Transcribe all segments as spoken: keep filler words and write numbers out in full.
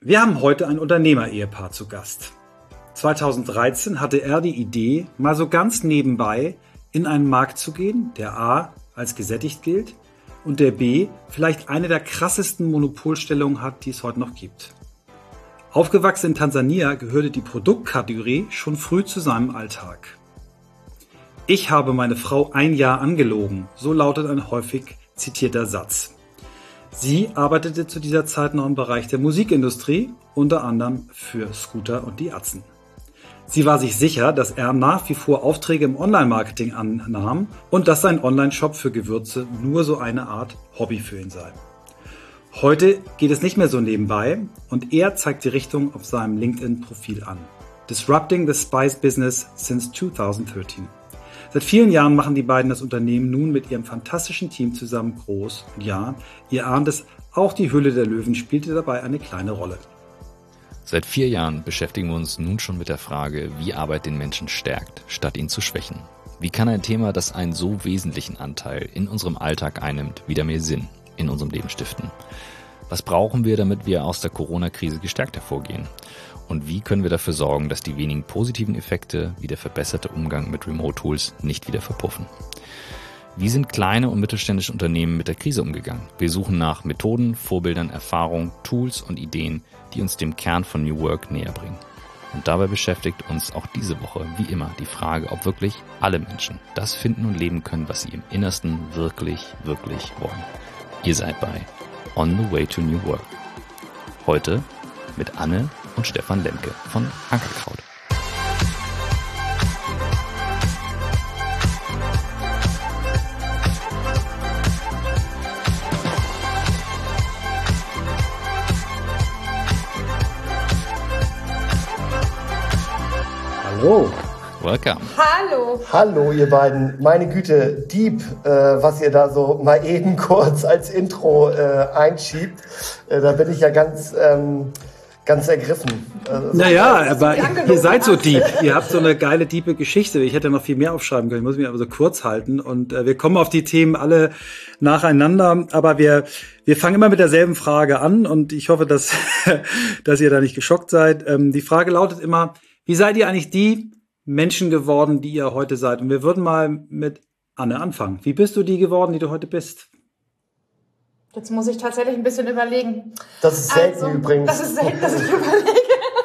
Wir haben heute ein Unternehmer-Ehepaar zu Gast. zweitausenddreizehn hatte er die Idee, mal so ganz nebenbei in einen Markt zu gehen, der A als gesättigt gilt und der B vielleicht eine der krassesten Monopolstellungen hat, die es heute noch gibt. Aufgewachsen in Tansania gehörte die Produktkategorie schon früh zu seinem Alltag. Ich habe meine Frau ein Jahr angelogen, so lautet ein häufig zitierter Satz. Sie arbeitete zu dieser Zeit noch im Bereich der Musikindustrie, unter anderem für Scooter und die Atzen. Sie war sich sicher, dass er nach wie vor Aufträge im Online-Marketing annahm und dass sein Online-Shop für Gewürze nur so eine Art Hobby für ihn sei. Heute geht es nicht mehr so nebenbei und er zeigt die Richtung auf seinem LinkedIn-Profil an. Disrupting the Spice Business since twenty thirteen. Seit vielen Jahren machen die beiden das Unternehmen nun mit ihrem fantastischen Team zusammen groß. Und ja, ihr ahnt es, auch die Höhle der Löwen spielte dabei eine kleine Rolle. Seit vier Jahren beschäftigen wir uns nun schon mit der Frage, wie Arbeit den Menschen stärkt, statt ihn zu schwächen. Wie kann ein Thema, das einen so wesentlichen Anteil in unserem Alltag einnimmt, wieder mehr Sinn in unserem Leben stiften? Was brauchen wir, damit wir aus der Corona-Krise gestärkt hervorgehen? Und wie können wir dafür sorgen, dass die wenigen positiven Effekte wie der verbesserte Umgang mit Remote-Tools nicht wieder verpuffen? Wie sind kleine und mittelständische Unternehmen mit der Krise umgegangen? Wir suchen nach Methoden, Vorbildern, Erfahrungen, Tools und Ideen, die uns dem Kern von New Work näher bringen. Und dabei beschäftigt uns auch diese Woche, wie immer, die Frage, ob wirklich alle Menschen das finden und leben können, was sie im Innersten wirklich, wirklich wollen. Ihr seid bei On the Way to New Work. Heute mit Anne und Stefan Lemke von Ankerkraut. Hallo. Welcome. Hallo. Hallo, ihr beiden. Meine Güte, Deep, äh, was ihr da so mal eben kurz als Intro äh, einschiebt. Äh, da bin ich ja ganz, ähm, ganz ergriffen. Also, naja, aber ihr seid so deep. Ihr habt so eine geile, diepe Geschichte. Ich hätte noch viel mehr aufschreiben können. Ich muss mich aber so kurz halten. Und äh, wir kommen auf die Themen alle nacheinander. Aber wir, wir fangen immer mit derselben Frage an. Und ich hoffe, dass, dass ihr da nicht geschockt seid. Ähm, die Frage lautet immer, wie seid ihr eigentlich die Menschen geworden, die ihr heute seid? Und wir würden mal mit Anne anfangen. Wie bist du die geworden, die du heute bist? Jetzt muss ich tatsächlich ein bisschen überlegen. Das ist selten also, übrigens. Das ist selten, dass ich überlege.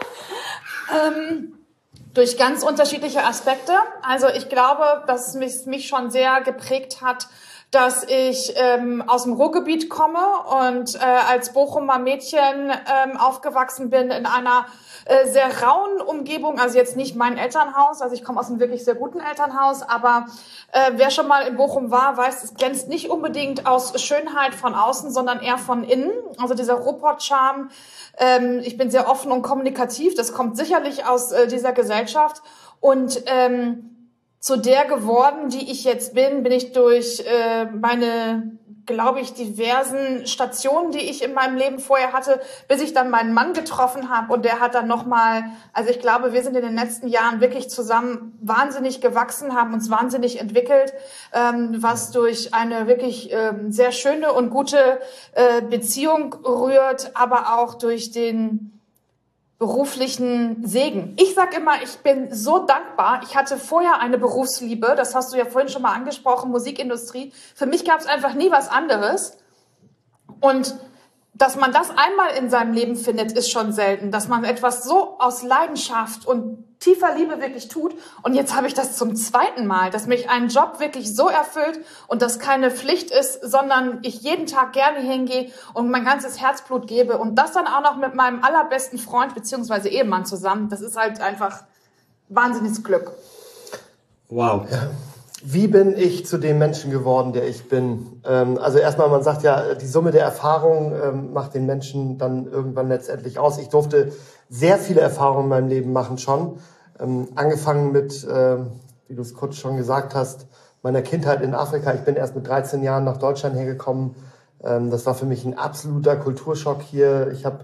ähm, durch ganz unterschiedliche Aspekte. Also ich glaube, dass es mich, mich schon sehr geprägt hat, dass ich ähm, aus dem Ruhrgebiet komme und äh, als Bochumer Mädchen ähm, aufgewachsen bin in einer äh, sehr rauen Umgebung, also jetzt nicht mein Elternhaus, also ich komme aus einem wirklich sehr guten Elternhaus, aber äh, wer schon mal in Bochum war, weiß, es glänzt nicht unbedingt aus Schönheit von außen, sondern eher von innen, also dieser Ruhrpott-Charme. Ähm, ich bin sehr offen und kommunikativ, das kommt sicherlich aus äh, dieser Gesellschaft und ähm, zu der geworden, die ich jetzt bin, bin ich durch äh, meine, glaube ich, diversen Stationen, die ich in meinem Leben vorher hatte, bis ich dann meinen Mann getroffen habe und der hat dann nochmal, also ich glaube, wir sind in den letzten Jahren wirklich zusammen wahnsinnig gewachsen, haben uns wahnsinnig entwickelt, ähm, was durch eine wirklich ähm, sehr schöne und gute äh, Beziehung rührt, aber auch durch den beruflichen Segen. Ich sag immer, ich bin so dankbar. Ich hatte vorher eine Berufsliebe, das hast du ja vorhin schon mal angesprochen, Musikindustrie. Für mich gab es einfach nie was anderes. Und dass man das einmal in seinem Leben findet, ist schon selten. Dass man etwas so aus Leidenschaft und tiefer Liebe wirklich tut. Und jetzt habe ich das zum zweiten Mal, dass mich ein Job wirklich so erfüllt und das keine Pflicht ist, sondern ich jeden Tag gerne hingehe und mein ganzes Herzblut gebe. Und das dann auch noch mit meinem allerbesten Freund bzw. Ehemann zusammen. Das ist halt einfach wahnsinniges Glück. Wow. Ja. Wie bin ich zu dem Menschen geworden, der ich bin? Ähm, also erstmal, man sagt ja, die Summe der Erfahrungen ähm, macht den Menschen dann irgendwann letztendlich aus. Ich durfte sehr viele Erfahrungen in meinem Leben machen schon. Ähm, angefangen mit, äh, wie du es kurz schon gesagt hast, meiner Kindheit in Afrika. Ich bin erst mit dreizehn Jahren nach Deutschland hergekommen. Ähm, das war für mich ein absoluter Kulturschock hier. Ich habe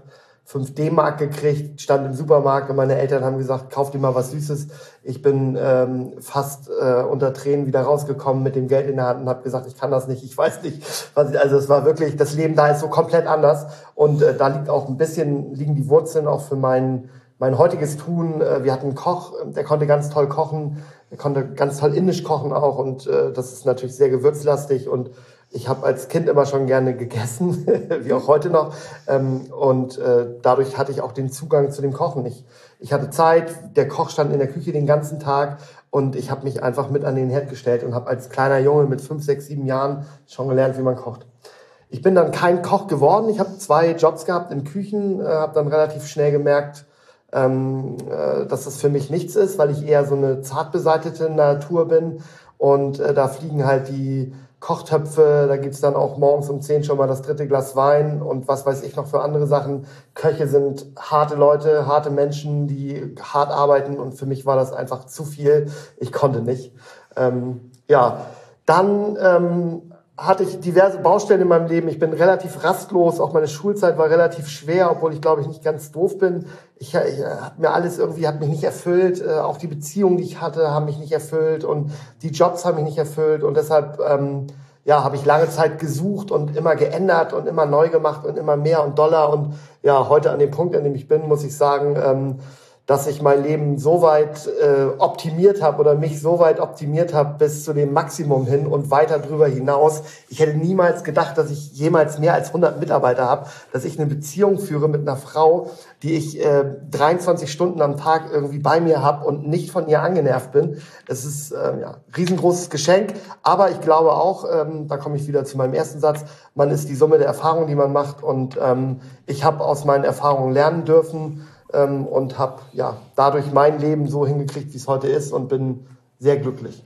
fünf D-Mark gekriegt, stand im Supermarkt und meine Eltern haben gesagt, kauf dir mal was Süßes. Ich bin ähm, fast äh, unter Tränen wieder rausgekommen mit dem Geld in der Hand und habe gesagt, ich kann das nicht, ich weiß nicht. Was ich, also es war wirklich, das Leben da ist so komplett anders und äh, da liegt auch ein bisschen, liegen die Wurzeln auch für mein, mein heutiges Tun. Äh, wir hatten einen Koch, der konnte ganz toll kochen, der konnte ganz toll indisch kochen auch und äh, das ist natürlich sehr gewürzlastig und ich habe als Kind immer schon gerne gegessen, wie auch heute noch. Ähm, und äh, dadurch hatte ich auch den Zugang zu dem Kochen. Ich, ich hatte Zeit, der Koch stand in der Küche den ganzen Tag und ich habe mich einfach mit an den Herd gestellt und habe als kleiner Junge mit fünf, sechs, sieben Jahren schon gelernt, wie man kocht. Ich bin dann kein Koch geworden. Ich habe zwei Jobs gehabt in Küchen, äh, habe dann relativ schnell gemerkt, ähm, äh, dass das für mich nichts ist, weil ich eher so eine zart beseitete Natur bin. Und äh, da fliegen halt die Kochtöpfe, da gibt's dann auch morgens um zehn schon mal das dritte Glas Wein und was weiß ich noch für andere Sachen. Köche sind harte Leute, harte Menschen, die hart arbeiten und für mich war das einfach zu viel. Ich konnte nicht. Ähm, ja, dann ähm, hatte ich diverse Baustellen in meinem Leben. Ich bin relativ rastlos, auch meine Schulzeit war relativ schwer, obwohl ich glaube ich nicht ganz doof bin. Ich, ich hat mir alles irgendwie, hat mich nicht erfüllt. Äh, auch die Beziehungen, die ich hatte, haben mich nicht erfüllt und die Jobs haben mich nicht erfüllt und deshalb ähm, ja, habe ich lange Zeit gesucht und immer geändert und immer neu gemacht und immer mehr und doller und ja, heute an dem Punkt, an dem ich bin, muss ich sagen, ähm, dass ich mein Leben so weit äh, optimiert habe oder mich so weit optimiert habe bis zu dem Maximum hin und weiter drüber hinaus. Ich hätte niemals gedacht, dass ich jemals mehr als hundert Mitarbeiter habe, dass ich eine Beziehung führe mit einer Frau, die ich äh, dreiundzwanzig Stunden am Tag irgendwie bei mir habe und nicht von ihr angenervt bin. Es ist äh, ja riesengroßes Geschenk, aber ich glaube auch, ähm, da komme ich wieder zu meinem ersten Satz, man ist die Summe der Erfahrungen, die man macht und ähm, ich habe aus meinen Erfahrungen lernen dürfen, Ähm, und habe ja dadurch mein Leben so hingekriegt, wie es heute ist und bin sehr glücklich.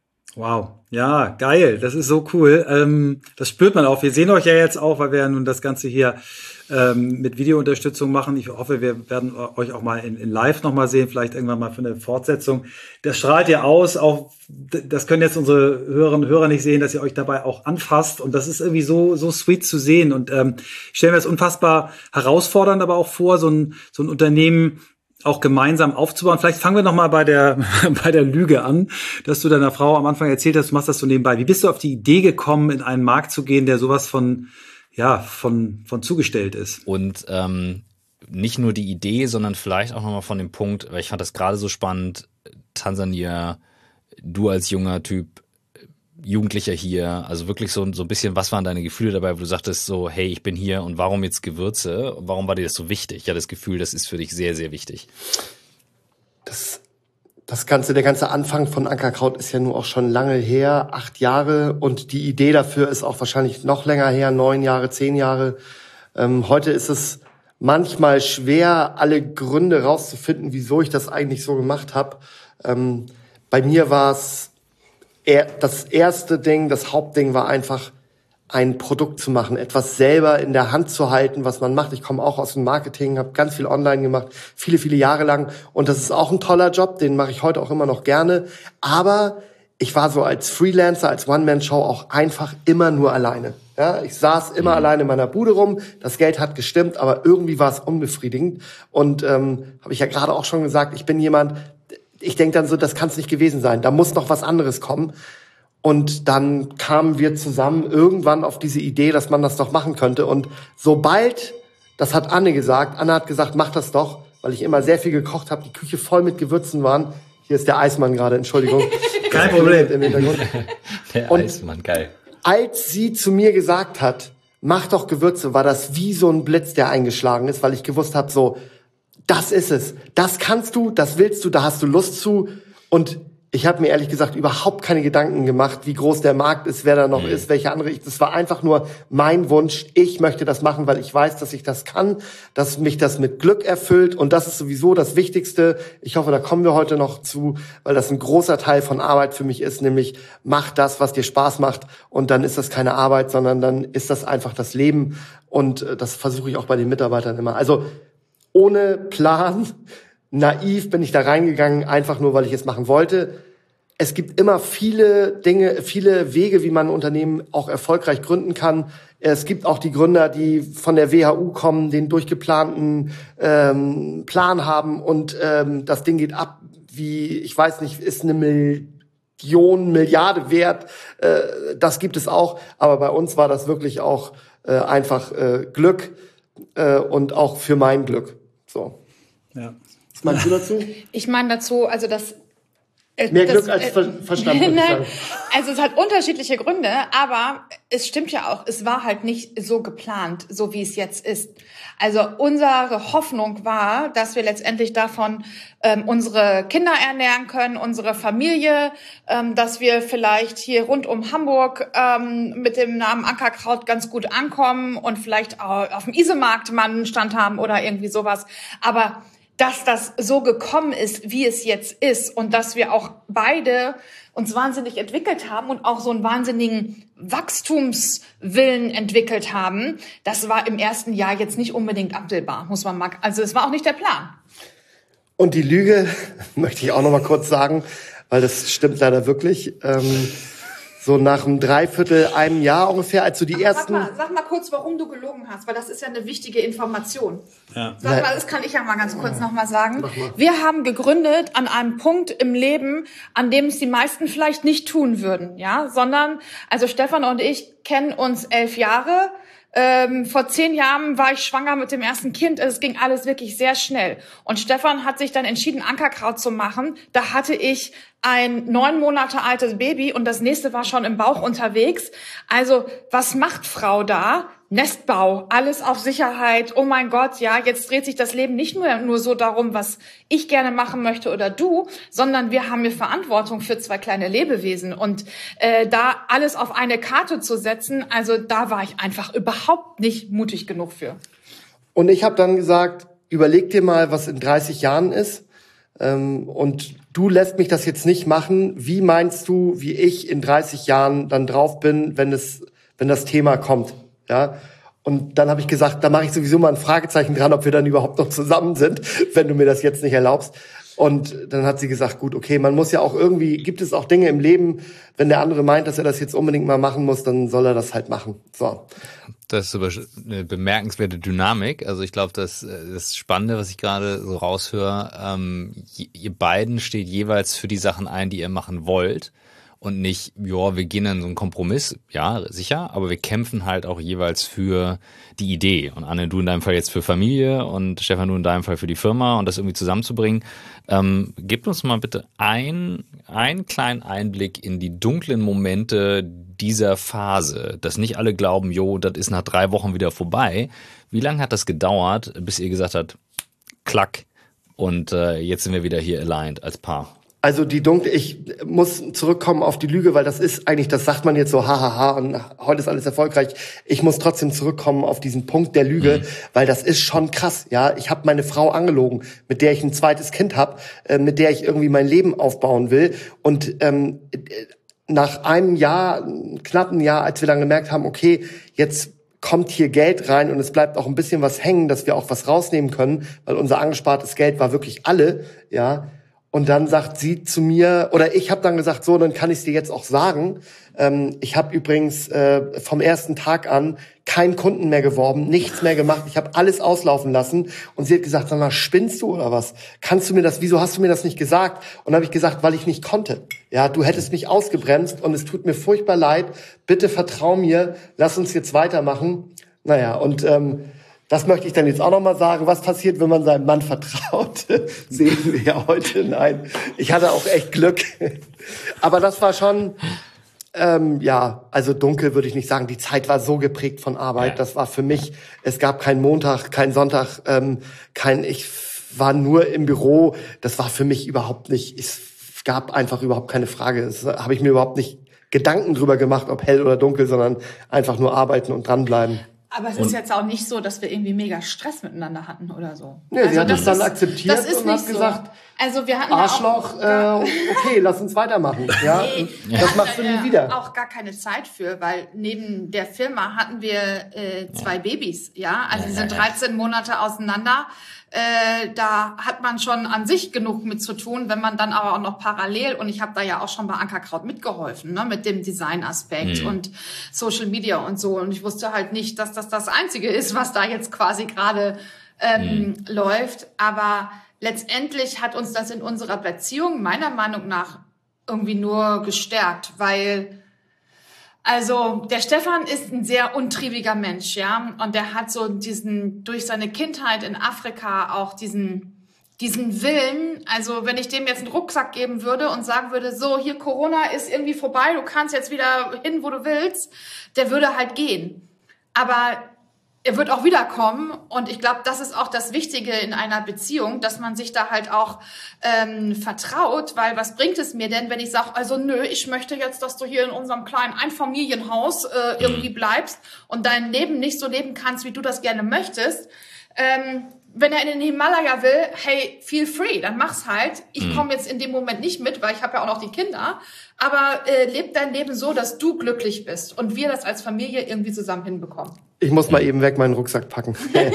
Wow, ja, geil, das ist so cool. Ähm, das spürt man auch. Wir sehen euch ja jetzt auch, weil wir ja nun das Ganze hier ähm, mit Videounterstützung machen. Ich hoffe, wir werden euch auch mal in, in Live nochmal sehen, vielleicht irgendwann mal für eine Fortsetzung. Das strahlt ja aus, auch das können jetzt unsere Hörerinnen und Hörer nicht sehen, dass ihr euch dabei auch anfasst. Und das ist irgendwie so so sweet zu sehen. Und ähm, ich stelle mir das unfassbar herausfordernd aber auch vor, so ein so ein Unternehmen auch gemeinsam aufzubauen. Vielleicht fangen wir noch mal bei der bei der Lüge an, dass du deiner Frau am Anfang erzählt hast, du machst das so nebenbei. Wie bist du auf die Idee gekommen, in einen Markt zu gehen, der sowas von ja von von zugestellt ist? Und ähm, nicht nur die Idee, sondern vielleicht auch noch mal von dem Punkt, weil ich fand das gerade so spannend, Tansania, du als junger Typ, Jugendlicher hier, also wirklich so, so ein bisschen, was waren deine Gefühle dabei, wo du sagtest so, hey, ich bin hier und warum jetzt Gewürze? Warum war dir das so wichtig? Ja, das Gefühl, das ist für dich sehr, sehr wichtig. Das, das ganze, der ganze Anfang von Ankerkraut ist ja nur auch schon lange her, acht Jahre und die Idee dafür ist auch wahrscheinlich noch länger her, neun Jahre, zehn Jahre. Ähm, heute ist es manchmal schwer, alle Gründe rauszufinden, wieso ich das eigentlich so gemacht habe. Ähm, bei mir war es das erste Ding, das Hauptding war einfach, ein Produkt zu machen, etwas selber in der Hand zu halten, was man macht. Ich komme auch aus dem Marketing, habe ganz viel online gemacht, viele, viele Jahre lang. Und das ist auch ein toller Job, den mache ich heute auch immer noch gerne. Aber ich war so als Freelancer, als One-Man-Show auch einfach immer nur alleine. Ja, ich saß immer mhm. alleine in meiner Bude rum. Das Geld hat gestimmt, aber irgendwie war es unbefriedigend. Und ähm, habe ich ja gerade auch schon gesagt, ich bin jemand, ich denke dann so, das kann es nicht gewesen sein. Da muss noch was anderes kommen. Und dann kamen wir zusammen irgendwann auf diese Idee, dass man das doch machen könnte. Und sobald, das hat Anne gesagt, Anne hat gesagt, mach das doch, weil ich immer sehr viel gekocht habe, die Küche voll mit Gewürzen waren. Hier ist der Eismann gerade, Entschuldigung. Kein Problem. Im Hintergrund. Der Und Eismann, geil. Als sie zu mir gesagt hat, mach doch Gewürze, war das wie so ein Blitz, der eingeschlagen ist, weil ich gewusst habe, so, das ist es. Das kannst du, das willst du, da hast du Lust zu. Und ich habe mir ehrlich gesagt überhaupt keine Gedanken gemacht, wie groß der Markt ist, wer da noch mhm. ist, welche andere. Ich, das war einfach nur mein Wunsch. Ich möchte das machen, weil ich weiß, dass ich das kann, dass mich das mit Glück erfüllt. Und das ist sowieso das Wichtigste. Ich hoffe, da kommen wir heute noch zu, weil das ein großer Teil von Arbeit für mich ist, nämlich mach das, was dir Spaß macht. Und dann ist das keine Arbeit, sondern dann ist das einfach das Leben. Und das versuche ich auch bei den Mitarbeitern immer. Also ohne Plan, naiv bin ich da reingegangen, einfach nur, weil ich es machen wollte. Es gibt immer viele Dinge, viele Wege, wie man ein Unternehmen auch erfolgreich gründen kann. Es gibt auch die Gründer, die von der W H U kommen, den durchgeplanten ähm, Plan haben und ähm, das Ding geht ab wie, ich weiß nicht, ist eine Million, Milliarde wert. Äh, das gibt es auch. Aber bei uns war das wirklich auch äh, einfach äh, Glück äh, und auch für mein Glück. So. Ja. Was meinst du dazu? Ich meine dazu, also das Mehr das, Glück als äh, ver verstanden, würde ich sagen. Also es hat unterschiedliche Gründe, aber es stimmt ja auch, es war halt nicht so geplant, so wie es jetzt ist. Also unsere Hoffnung war, dass wir letztendlich davon ähm, unsere Kinder ernähren können, unsere Familie, ähm, dass wir vielleicht hier rund um Hamburg ähm, mit dem Namen Ankerkraut ganz gut ankommen und vielleicht auch auf dem Isemarkt mal einen Stand haben oder irgendwie sowas. Aber dass das so gekommen ist, wie es jetzt ist und dass wir auch beide uns wahnsinnig entwickelt haben und auch so einen wahnsinnigen Wachstumswillen entwickelt haben, das war im ersten Jahr jetzt nicht unbedingt abbildbar, muss man mal, also es war auch nicht der Plan. Und die Lüge möchte ich auch noch mal kurz sagen, weil das stimmt leider wirklich. Ähm, so nach einem Dreiviertel, einem Jahr ungefähr, als du die Ach, ersten... Sag mal, sag mal kurz, warum du gelogen hast, weil das ist ja eine wichtige Information. Ja. Sag mal, das kann ich ja mal ganz kurz noch mal sagen. Wir haben gegründet an einem Punkt im Leben, an dem es die meisten vielleicht nicht tun würden, ja, sondern, also Stefan und ich kennen uns elf Jahre. Ähm, vor zehn Jahren war ich schwanger mit dem ersten Kind. Es ging alles wirklich sehr schnell. Und Stefan hat sich dann entschieden, Ankerkraut zu machen. Da hatte ich ein neun Monate altes Baby und das nächste war schon im Bauch unterwegs. Also, was macht Frau da? Nestbau, alles auf Sicherheit. Oh mein Gott, ja, jetzt dreht sich das Leben nicht nur, nur so darum, was ich gerne machen möchte oder du, sondern wir haben hier Verantwortung für zwei kleine Lebewesen. Und äh, da alles auf eine Karte zu setzen, also da war ich einfach überhaupt nicht mutig genug für. Und ich habe dann gesagt, überleg dir mal, was in dreißig Jahren ist. Ähm, und du lässt mich das jetzt nicht machen. Wie meinst du, wie ich in dreißig Jahren dann drauf bin, wenn es, wenn das Thema kommt? Ja, und dann habe ich gesagt, da mache ich sowieso mal ein Fragezeichen dran, ob wir dann überhaupt noch zusammen sind, wenn du mir das jetzt nicht erlaubst. Und dann hat sie gesagt, gut, okay, man muss ja auch irgendwie, gibt es auch Dinge im Leben, wenn der andere meint, dass er das jetzt unbedingt mal machen muss, dann soll er das halt machen. So. Das ist aber eine bemerkenswerte Dynamik. Also ich glaube, das, das Spannende, was ich gerade so raushöre, ähm, ihr beiden steht jeweils für die Sachen ein, die ihr machen wollt. Und nicht, ja, wir gehen in so einen Kompromiss, ja, sicher, aber wir kämpfen halt auch jeweils für die Idee. Und Anne, du in deinem Fall jetzt für Familie und Stefan, du in deinem Fall für die Firma und das irgendwie zusammenzubringen. Ähm, gib uns mal bitte ein, einen kleinen Einblick in die dunklen Momente dieser Phase, dass nicht alle glauben, jo, das ist nach drei Wochen wieder vorbei. Wie lange hat das gedauert, bis ihr gesagt habt, klack, und äh, jetzt sind wir wieder hier aligned als Paar? Also die dunkle, ich muss zurückkommen auf die Lüge, weil das ist eigentlich, das sagt man jetzt so, hahaha, und heute ist alles erfolgreich. Ich muss trotzdem zurückkommen auf diesen Punkt der Lüge, mhm. weil das ist schon krass. Ja, ich habe meine Frau angelogen, mit der ich ein zweites Kind habe, äh, mit der ich irgendwie mein Leben aufbauen will. Und ähm, nach einem Jahr, knappen Jahr, als wir dann gemerkt haben, okay, jetzt kommt hier Geld rein und es bleibt auch ein bisschen was hängen, dass wir auch was rausnehmen können, weil unser angespartes Geld war wirklich alle, ja. Und dann sagt sie zu mir, oder ich habe dann gesagt, so, dann kann ich es dir jetzt auch sagen. Ähm, ich habe übrigens äh, vom ersten Tag an keinen Kunden mehr geworben, nichts mehr gemacht. Ich habe alles auslaufen lassen. Und sie hat gesagt, sag mal, spinnst du oder was? Kannst du mir das, wieso hast du mir das nicht gesagt? Und dann habe ich gesagt, weil ich nicht konnte. Ja, du hättest mich ausgebremst und es tut mir furchtbar leid. Bitte vertrau mir, lass uns jetzt weitermachen. Naja, und ähm, das möchte ich dann jetzt auch noch mal sagen. Was passiert, wenn man seinem Mann vertraut? Sehen wir ja heute. Nein, ich hatte auch echt Glück. Aber das war schon, ähm, ja, also dunkel würde ich nicht sagen. Die Zeit war so geprägt von Arbeit. Ja. Das war für mich, es gab keinen Montag, keinen Sonntag, ähm, kein, ich war nur im Büro. Das war für mich überhaupt nicht, es gab einfach überhaupt keine Frage. Das habe ich mir überhaupt nicht Gedanken drüber gemacht, ob hell oder dunkel, sondern einfach nur arbeiten und dranbleiben. Aber es ist und jetzt auch nicht so, dass wir irgendwie mega Stress miteinander hatten oder so. Nee, also sie hat das dann ist, akzeptiert das ist und nicht hat gesagt, so. Also wir hatten Arschloch, auch, äh, okay, lass uns weitermachen. Ja, nee, das machst du nie wieder. Auch gar keine Zeit für, weil neben der Firma hatten wir äh, zwei ja. Babys, ja. Also die sind dreizehn Monate auseinander. Äh, da hat man schon an sich genug mit zu tun, wenn man dann aber auch noch parallel, und ich habe da ja auch schon bei Ankerkraut mitgeholfen, ne, mit dem Design-Aspekt mhm. und Social Media und so. Und ich wusste halt nicht, dass das das Einzige ist, was da jetzt quasi gerade ähm, mhm. läuft. Aber letztendlich hat uns das in unserer Beziehung meiner Meinung nach irgendwie nur gestärkt, weil also der Stefan ist ein sehr untriebiger Mensch, ja, und der hat so diesen, durch seine Kindheit in Afrika auch diesen, diesen Willen, also wenn ich dem jetzt einen Rucksack geben würde und sagen würde, so, hier Corona ist irgendwie vorbei, du kannst jetzt wieder hin, wo du willst, der würde halt gehen. Aber er wird auch wiederkommen, und ich glaube, das ist auch das Wichtige in einer Beziehung, dass man sich da halt auch ähm, vertraut, weil was bringt es mir denn, wenn ich sage, also nö, ich möchte jetzt, dass du hier in unserem kleinen Einfamilienhaus äh, irgendwie bleibst und dein Leben nicht so leben kannst, wie du das gerne möchtest. Ähm, wenn er in den Himalaya will, hey, feel free, dann mach's halt. Ich komme jetzt in dem Moment nicht mit, weil ich habe ja auch noch die Kinder, aber äh, leb dein Leben so, dass du glücklich bist und wir das als Familie irgendwie zusammen hinbekommen. Ich muss mal eben weg meinen Rucksack packen.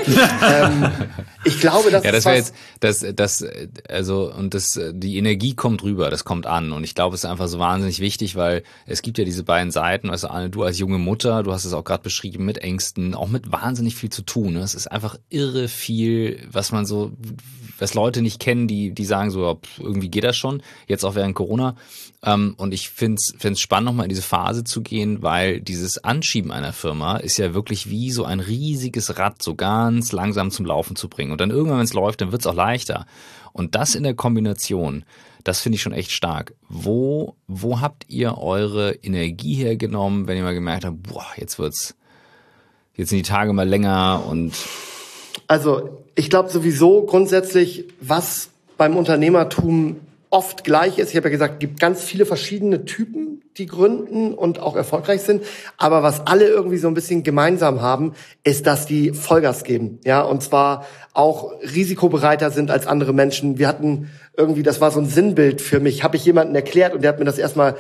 ähm, ich glaube, dass ja, das wäre jetzt, das, das, also und das, die Energie kommt rüber, das kommt an, und ich glaube, es ist einfach so wahnsinnig wichtig, weil es gibt ja diese beiden Seiten. Also Anne, du als junge Mutter, du hast es auch gerade beschrieben, mit Ängsten, auch mit wahnsinnig viel zu tun. Ne? Es ist einfach irre viel, was man so, was Leute nicht kennen, die, die sagen so, ja, irgendwie geht das schon. Jetzt auch während Corona. Um, und ich finde es spannend, nochmal in diese Phase zu gehen, weil dieses Anschieben einer Firma ist ja wirklich wie so ein riesiges Rad so ganz langsam zum Laufen zu bringen. Und dann irgendwann, wenn es läuft, dann wird es auch leichter. Und das in der Kombination, das finde ich schon echt stark. Wo, wo habt ihr eure Energie hergenommen, wenn ihr mal gemerkt habt, boah, jetzt wird's, jetzt sind die Tage mal länger und... Also, ich glaube sowieso grundsätzlich, was beim Unternehmertum oft gleich ist. Ich habe ja gesagt, es gibt ganz viele verschiedene Typen, die gründen und auch erfolgreich sind. Aber was alle irgendwie so ein bisschen gemeinsam haben, ist, dass die Vollgas geben. Ja, und zwar auch risikobereiter sind als andere Menschen. Wir hatten irgendwie, das war so ein Sinnbild für mich, habe ich jemanden erklärt, und der hat mir das erstmal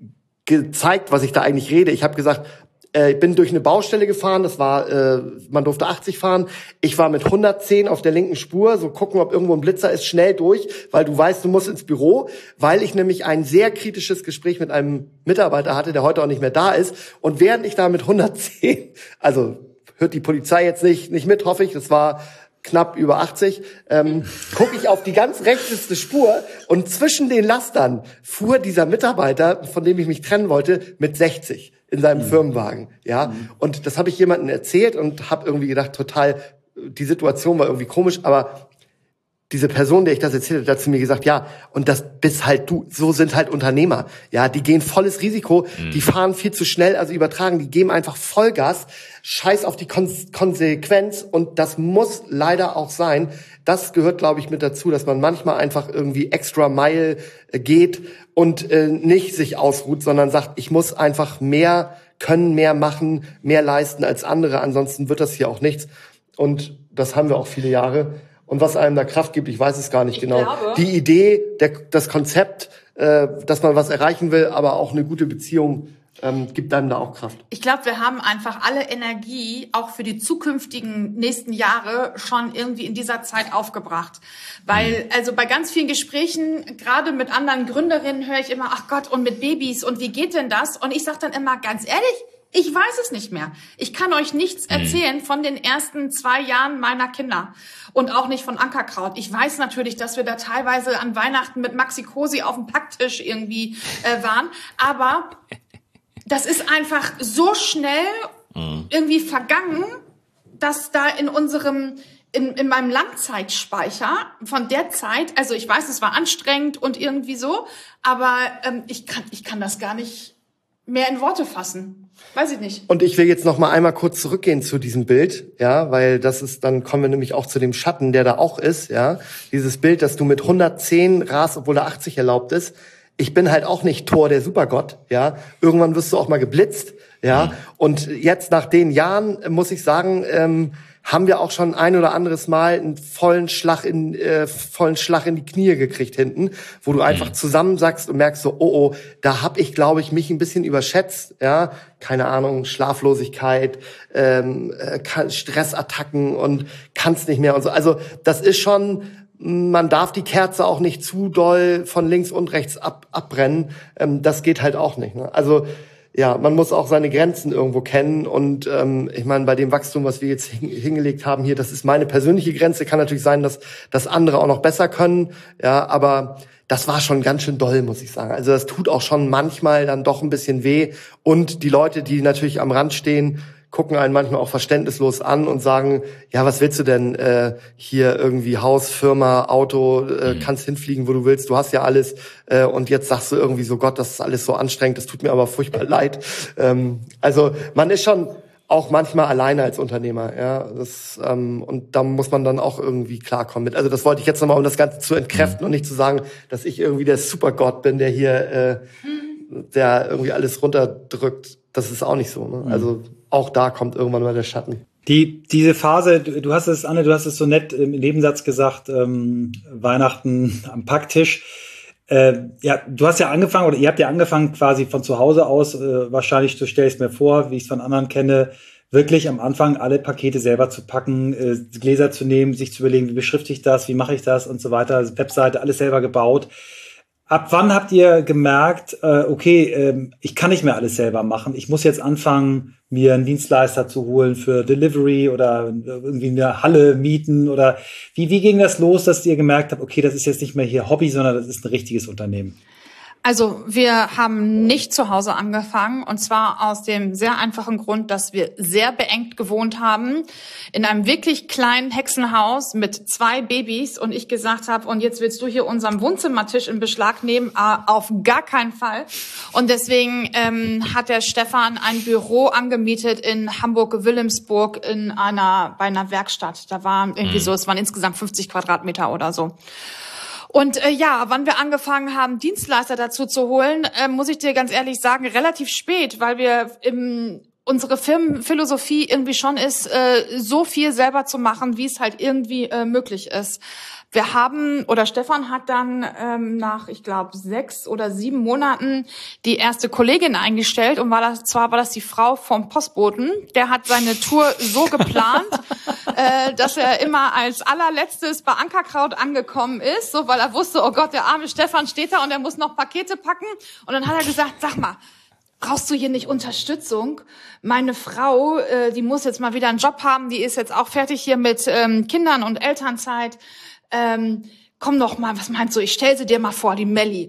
gezeigt, was ich da eigentlich rede. Ich habe gesagt, ich bin durch eine Baustelle gefahren, das war, äh, man durfte achtzig fahren. Ich war mit hundertzehn auf der linken Spur, so gucken, ob irgendwo ein Blitzer ist, schnell durch, weil du weißt, du musst ins Büro, weil ich nämlich ein sehr kritisches Gespräch mit einem Mitarbeiter hatte, der heute auch nicht mehr da ist. Und während ich da mit hundertzehn, also hört die Polizei jetzt nicht, nicht mit, hoffe ich, das war knapp über achtzig, ähm, gucke ich auf die ganz rechteste Spur, und zwischen den Lastern fuhr dieser Mitarbeiter, von dem ich mich trennen wollte, mit sechzig. In seinem mhm. Firmenwagen, ja. Mhm. Und das habe ich jemandem erzählt und habe irgendwie gedacht, total, die Situation war irgendwie komisch, aber diese Person, der ich das erzählt habe, hat zu mir gesagt, ja, und das bist halt du, so sind halt Unternehmer, ja, die gehen volles Risiko, mhm. die fahren viel zu schnell, also übertragen, die geben einfach Vollgas, scheiß auf die Kon- Konsequenz, und das muss leider auch sein. Das gehört, glaube ich, mit dazu, dass man manchmal einfach irgendwie extra Mile äh, geht und äh, nicht sich ausruht, sondern sagt, ich muss einfach mehr können, mehr machen, mehr leisten als andere, ansonsten wird das hier auch nichts. Und das haben wir auch viele Jahre. Und was einem da Kraft gibt, ich weiß es gar nicht ich genau. Glaube, die Idee, der, das Konzept, äh, dass man was erreichen will, aber auch eine gute Beziehung, ähm, gibt einem da auch Kraft. Ich glaube, wir haben einfach alle Energie, auch für die zukünftigen nächsten Jahre, schon irgendwie in dieser Zeit aufgebracht. Weil, also bei ganz vielen Gesprächen, gerade mit anderen Gründerinnen, höre ich immer, ach Gott, und mit Babys, und wie geht denn das? Und ich sage dann immer, ganz ehrlich, ich weiß es nicht mehr. Ich kann euch nichts erzählen von den ersten zwei Jahren meiner Kinder und auch nicht von Ankerkraut. Ich weiß natürlich, dass wir da teilweise an Weihnachten mit Maxi Cosi auf dem Packtisch irgendwie äh, waren, aber das ist einfach so schnell irgendwie vergangen, dass da in unserem in, in meinem Langzeitspeicher von der Zeit, also ich weiß, es war anstrengend und irgendwie so, aber ähm, ich kann ich kann das gar nicht mehr in Worte fassen. Weiß ich nicht. Und ich will jetzt noch mal einmal kurz zurückgehen zu diesem Bild, ja, weil das ist, dann kommen wir nämlich auch zu dem Schatten, der da auch ist, ja. Dieses Bild, dass du mit hundertzehn rast, obwohl er achtzig erlaubt ist. Ich bin halt auch nicht Thor, der Supergott, ja. Irgendwann wirst du auch mal geblitzt, ja. Mhm. Und jetzt nach den Jahren muss ich sagen, ähm, haben wir auch schon ein oder anderes Mal einen vollen Schlag in äh, vollen Schlag in die Knie gekriegt hinten, wo du einfach zusammensackst und merkst so, oh oh, da hab ich, glaube ich, mich ein bisschen überschätzt, ja, keine Ahnung, Schlaflosigkeit, ähm, Stressattacken und kannst nicht mehr und so. Also das ist schon, man darf die Kerze auch nicht zu doll von links und rechts ab, abbrennen. Ähm, das geht halt auch nicht. Ne? Also ja, man muss auch seine Grenzen irgendwo kennen. Und ähm, ich meine, bei dem Wachstum, was wir jetzt hin, hingelegt haben hier, das ist meine persönliche Grenze. Kann natürlich sein, dass, dass andere auch noch besser können. Ja, aber das war schon ganz schön doll, muss ich sagen. Also das tut auch schon manchmal dann doch ein bisschen weh. Und die Leute, die natürlich am Rand stehen, gucken einen manchmal auch verständnislos an und sagen, ja, was willst du denn äh, hier irgendwie Haus, Firma, Auto, äh, mhm. kannst hinfliegen, wo du willst, du hast ja alles äh, und jetzt sagst du irgendwie so, Gott, das ist alles so anstrengend, das tut mir aber furchtbar leid. Ähm, also man ist schon auch manchmal alleine als Unternehmer, ja, das ähm, und da muss man dann auch irgendwie klarkommen mit. Also das wollte ich jetzt nochmal, um das Ganze zu entkräften mhm. und nicht zu sagen, dass ich irgendwie der Supergott bin, der hier, äh, mhm. der irgendwie alles runterdrückt. Das ist auch nicht so, ne? Mhm. Also auch da kommt irgendwann mal der Schatten. Die, diese Phase, du, du hast es, Anne, du hast es so nett im Nebensatz gesagt, ähm, Weihnachten am Packtisch. Äh, ja, du hast ja angefangen, oder ihr habt ja angefangen quasi von zu Hause aus, äh, wahrscheinlich, du stellst mir vor, wie ich es von anderen kenne, wirklich am Anfang alle Pakete selber zu packen, äh, Gläser zu nehmen, sich zu überlegen, wie beschrifte ich das, wie mache ich das und so weiter, Webseite, alles selber gebaut. Ab wann habt ihr gemerkt, äh, okay, äh, ich kann nicht mehr alles selber machen, ich muss jetzt anfangen, mir einen Dienstleister zu holen für Delivery oder irgendwie eine Halle mieten oder wie, wie ging das los, dass ihr gemerkt habt, okay, das ist jetzt nicht mehr hier Hobby, sondern das ist ein richtiges Unternehmen? Also wir haben nicht zu Hause angefangen, und zwar aus dem sehr einfachen Grund, dass wir sehr beengt gewohnt haben, in einem wirklich kleinen Hexenhaus mit zwei Babys, und ich gesagt habe, und jetzt willst du hier unseren Wohnzimmertisch in Beschlag nehmen? Ah, auf gar keinen Fall. Und deswegen ähm, hat der Stefan ein Büro angemietet in Hamburg-Wilhelmsburg in einer bei einer Werkstatt. Da war irgendwie so, es waren insgesamt fünfzig Quadratmeter oder so. Und äh, ja, wann wir angefangen haben, Dienstleister dazu zu holen, äh, muss ich dir ganz ehrlich sagen, relativ spät, weil wir im, unsere Firmenphilosophie irgendwie schon ist, äh, so viel selber zu machen, wie es halt irgendwie äh, möglich ist. Wir haben, oder Stefan hat dann ähm, nach, ich glaube, sechs oder sieben Monaten die erste Kollegin eingestellt, und war das, zwar war das die Frau vom Postboten. Der hat seine Tour so geplant, äh, dass er immer als allerletztes bei Ankerkraut angekommen ist, so, weil er wusste, oh Gott, der arme Stefan steht da und er muss noch Pakete packen. Und dann hat er gesagt, sag mal, brauchst du hier nicht Unterstützung? Meine Frau, äh, die muss jetzt mal wieder einen Job haben, die ist jetzt auch fertig hier mit ähm, Kindern und Elternzeit. Ähm, komm doch mal, was meinst du, ich stell sie dir mal vor, die Melli.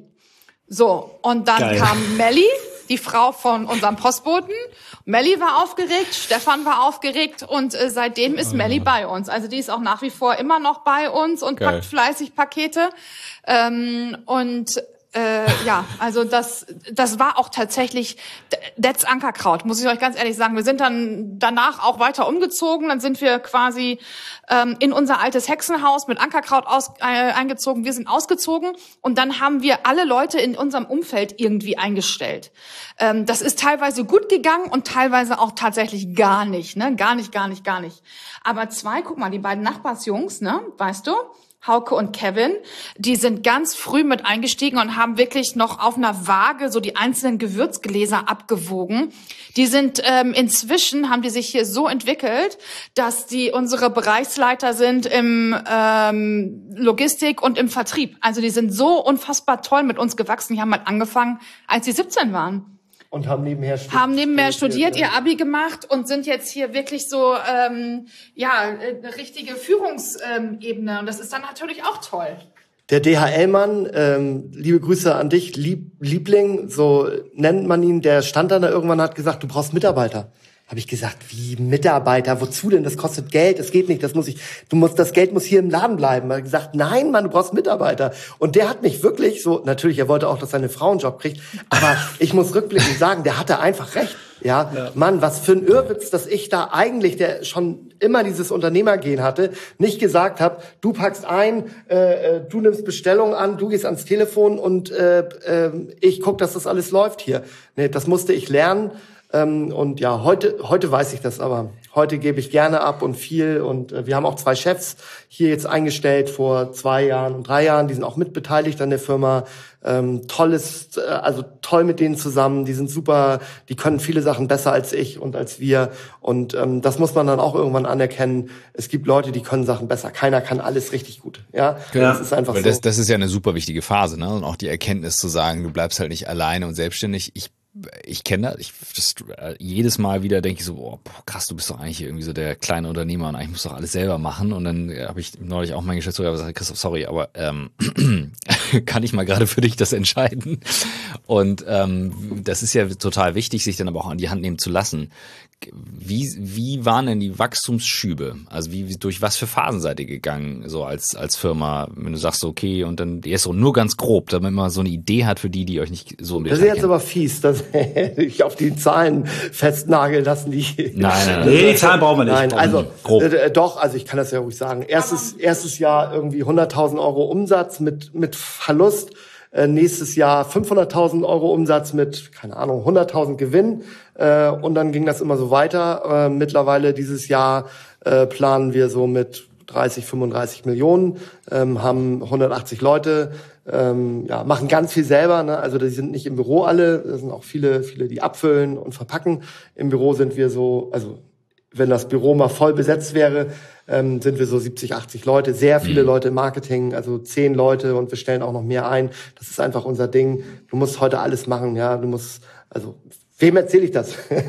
So, und dann Geil. kam Melli, die Frau von unserem Postboten. Melli war aufgeregt, Stefan war aufgeregt, und äh, seitdem ist oh. Melli bei uns. Also die ist auch nach wie vor immer noch bei uns und Geil. packt fleißig Pakete. Ähm, und Äh, ja, also das das war auch tatsächlich that's Ankerkraut, muss ich euch ganz ehrlich sagen. Wir sind dann danach auch weiter umgezogen, dann sind wir quasi ähm, in unser altes Hexenhaus mit Ankerkraut aus, äh, eingezogen. Wir sind ausgezogen, und dann haben wir alle Leute in unserem Umfeld irgendwie eingestellt. Ähm, das ist teilweise gut gegangen und teilweise auch tatsächlich gar nicht, ne, gar nicht, gar nicht, gar nicht. Aber zwei, guck mal, die beiden Nachbarsjungs, ne, weißt du? Hauke und Kevin, die sind ganz früh mit eingestiegen und haben wirklich noch auf einer Waage so die einzelnen Gewürzgläser abgewogen. Die sind ähm, inzwischen, haben die sich hier so entwickelt, dass die unsere Bereichsleiter sind im ähm, Logistik und im Vertrieb. Also die sind so unfassbar toll mit uns gewachsen. Die haben halt angefangen, als sie siebzehn waren. Und haben nebenher studiert. Haben nebenher studiert, ihr Abi gemacht und sind jetzt hier wirklich so, ähm, ja, eine richtige Führungsebene. Und das ist dann natürlich auch toll. Der D H L-Mann, ähm, liebe Grüße an dich, Lieb, Liebling, so nennt man ihn, der stand dann da irgendwann und hat gesagt, du brauchst Mitarbeiter. Habe ich gesagt, wie Mitarbeiter? Wozu denn? Das kostet Geld. Das geht nicht. Das muss ich. Du musst. Das Geld muss hier im Laden bleiben. Er hat gesagt, nein, Mann, du brauchst Mitarbeiter. Und der hat mich wirklich so. Natürlich, er wollte auch, dass seine Frau einen Job kriegt. Aber ich muss rückblickend sagen, der hatte einfach recht. Ja, ja. Mann, was für ein Irrwitz, dass ich da eigentlich, der schon immer dieses Unternehmergehen hatte, nicht gesagt habe, du packst ein, äh, du nimmst Bestellungen an, du gehst ans Telefon und äh, äh, ich guck, dass das alles läuft hier. Nee, das musste ich lernen. Und ja, heute heute weiß ich das, aber heute gebe ich gerne ab und viel. Und äh, wir haben auch zwei Chefs hier jetzt eingestellt vor zwei Jahren und drei Jahren. Die sind auch mitbeteiligt an der Firma. Ähm, tolles, äh, also toll mit denen zusammen. Die sind super, die können viele Sachen besser als ich und als wir. Und ähm, das muss man dann auch irgendwann anerkennen. Es gibt Leute, die können Sachen besser. Keiner kann alles richtig gut. Ja, ja. Das ist einfach Weil so. Das, das ist ja eine super wichtige Phase, ne? Und auch die Erkenntnis zu sagen, du bleibst halt nicht alleine und selbstständig. Ich Ich kenne das, ich das, äh, jedes Mal wieder denke ich so, oh, krass, du bist doch eigentlich irgendwie so der kleine Unternehmer und eigentlich musst du doch alles selber machen. Und dann äh, habe ich neulich auch meinen Geschäftsführer gesagt, Christoph, sorry, aber ähm, kann ich mal gerade für dich das entscheiden? Und ähm, das ist ja total wichtig, sich dann aber auch an die Hand nehmen zu lassen. Wie, wie waren denn die Wachstumsschübe? Also wie, wie durch was für Phasen seid ihr gegangen, so als, als Firma, wenn du sagst, okay, und dann erst so nur ganz grob, damit man so eine Idee hat für die, die euch nicht so im Detail Das ist jetzt kennen. aber fies, dass ich auf die Zahlen festnageln lassen, die. Nein, nein, nein. Nee, die Zahlen brauchen wir nicht. Nein, also grob. äh, doch, also ich kann das ja ruhig sagen. Erstes, erstes Jahr irgendwie hunderttausend Euro Umsatz mit mit Verlust. Äh, nächstes Jahr fünfhunderttausend Euro Umsatz mit, keine Ahnung, hunderttausend Gewinn. Äh, und dann ging das immer so weiter. Äh, mittlerweile dieses Jahr äh, planen wir so mit dreißig, fünfunddreißig Millionen, ähm, haben hundertachtzig Leute, ähm, ja, machen ganz viel selber, ne? Also die sind nicht im Büro alle, da sind auch viele, viele, die abfüllen und verpacken. Im Büro sind wir so, also wenn das Büro mal voll besetzt wäre, ähm, sind wir so siebzig, achtzig Leute, sehr viele mhm. Leute im Marketing, also zehn Leute und wir stellen auch noch mehr ein. Das ist einfach unser Ding. Du musst heute alles machen, ja, du musst, also wem erzähle ich das?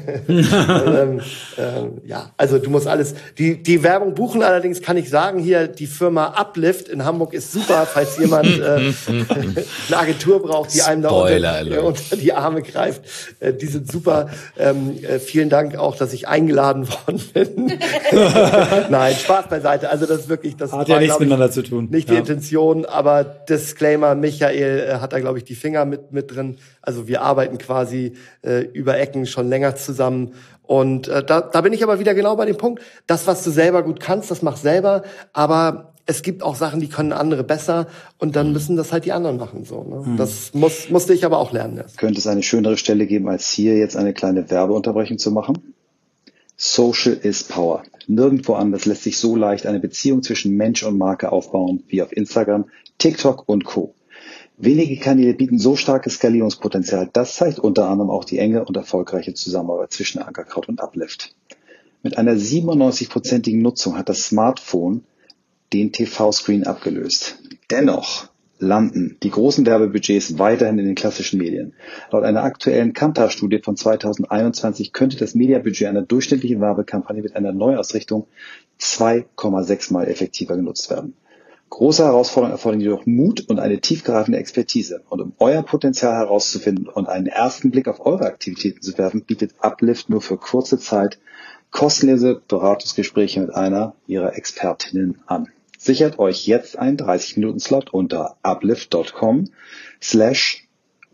ähm, ähm, ja, also du musst alles. Die die Werbung buchen allerdings kann ich sagen, hier die Firma Uplift in Hamburg ist super, falls jemand äh, eine Agentur braucht, die einem da unter, äh, unter die Arme greift. Äh, die sind super. Ähm, äh, vielen Dank auch, dass ich eingeladen worden bin. Nein, Spaß beiseite. Also das ist wirklich, das hat war, ja nichts ich, miteinander zu tun. Nicht die ja. Intention, aber Disclaimer, Michael äh, hat da glaube ich die Finger mit mit drin. Also wir arbeiten quasi äh, über Ecken schon länger zusammen. Und äh, da, da bin ich aber wieder genau bei dem Punkt, das, was du selber gut kannst, das mach selber. Aber es gibt auch Sachen, die können andere besser. Und dann müssen das halt die anderen machen. So, ne? Mhm. Das muss, musste ich aber auch lernen. Erst. Könnte es eine schönere Stelle geben, als hier jetzt eine kleine Werbeunterbrechung zu machen? Social is Power. Nirgendwo anders lässt sich so leicht eine Beziehung zwischen Mensch und Marke aufbauen wie auf Instagram, TikTok und Co. Wenige Kanäle bieten so starkes Skalierungspotenzial. Das zeigt unter anderem auch die enge und erfolgreiche Zusammenarbeit zwischen Ankerkraut und Uplift. Mit einer siebenundneunzig-prozentigen Nutzung hat das Smartphone den T V-Screen abgelöst. Dennoch landen die großen Werbebudgets weiterhin in den klassischen Medien. Laut einer aktuellen Kantar-Studie von zweitausendeinundzwanzig könnte das Mediabudget einer durchschnittlichen Werbekampagne mit einer Neuausrichtung zwei Komma sechs Mal effektiver genutzt werden. Große Herausforderungen erfordern jedoch Mut und eine tiefgreifende Expertise. Und um euer Potenzial herauszufinden und einen ersten Blick auf eure Aktivitäten zu werfen, bietet Uplift nur für kurze Zeit kostenlose Beratungsgespräche mit einer ihrer Expertinnen an. Sichert euch jetzt einen dreißig Minuten Slot unter uplift.com slash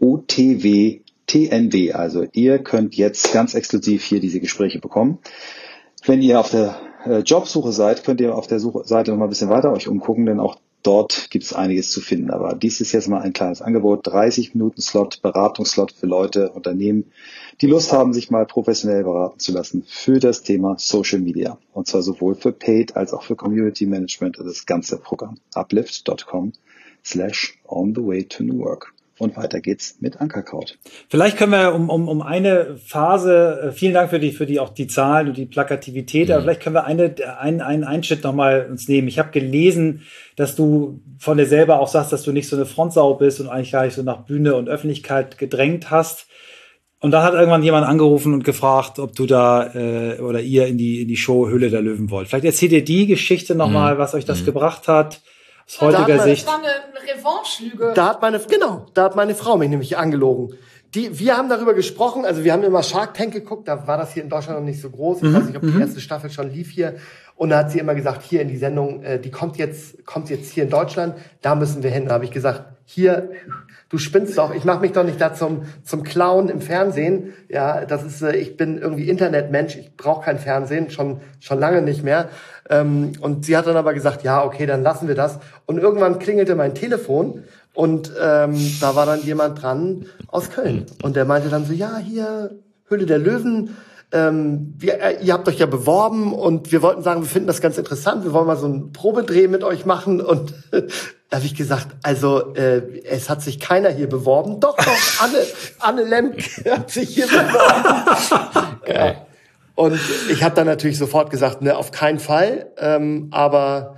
otwtnw. Also ihr könnt jetzt ganz exklusiv hier diese Gespräche bekommen. Wenn ihr auf der Jobsuche seid, könnt ihr auf der Suche Seite noch mal ein bisschen weiter euch umgucken, denn auch dort gibt es einiges zu finden. Aber dies ist jetzt mal ein kleines Angebot, dreißig Minuten Slot, Beratungsslot für Leute, Unternehmen, die Lust haben, sich mal professionell beraten zu lassen für das Thema Social Media. Und zwar sowohl für Paid als auch für Community Management, also das ganze Programm. uplift.com slash on the way to new work. Und weiter geht's mit Ankerkraut. Vielleicht können wir um, um, um eine Phase, vielen Dank für die, für die, auch die Zahlen und die Plakativität, mhm. aber vielleicht können wir eine, einen, einen Einschnitt nochmal uns nehmen. Ich habe gelesen, dass du von dir selber auch sagst, dass du nicht so eine Frontsau bist und eigentlich gar nicht so nach Bühne und Öffentlichkeit gedrängt hast. Und dann hat irgendwann jemand angerufen und gefragt, ob du da äh, oder ihr in die, in die Show Höhle der Löwen wollt. Vielleicht erzählt ihr die Geschichte nochmal, mhm. was euch das mhm. gebracht hat. Aus heutiger da Sicht. Das war eine Revanche-Lüge. Da hat meine, genau, da hat meine Frau mich nämlich angelogen. Die, wir haben darüber gesprochen, also wir haben immer Shark Tank geguckt, da war das hier in Deutschland noch nicht so groß. Ich mhm. weiß nicht, ob die erste Staffel schon lief hier. Und da hat sie immer gesagt, hier in die Sendung, äh, die kommt jetzt, kommt jetzt hier in Deutschland, da müssen wir hin. Da habe ich gesagt, hier, du spinnst doch, ich mache mich doch nicht da zum zum Clown im Fernsehen. Ja, das ist, äh, ich bin irgendwie Internetmensch, ich brauche kein Fernsehen, schon schon lange nicht mehr. Ähm, und sie hat dann aber gesagt, ja, okay, dann lassen wir das. Und irgendwann klingelte mein Telefon und ähm, da war dann jemand dran aus Köln. Und der meinte dann so, ja, hier, Höhle der Löwen, ähm, wir, äh, ihr habt euch ja beworben und wir wollten sagen, wir finden das ganz interessant, wir wollen mal so einen Probedreh mit euch machen. Und äh, da habe ich gesagt, also äh, es hat sich keiner hier beworben. Doch, doch, Anne, Anne Lemke hat sich hier beworben. Ja. Und ich habe dann natürlich sofort gesagt, ne, auf keinen Fall. Ähm, aber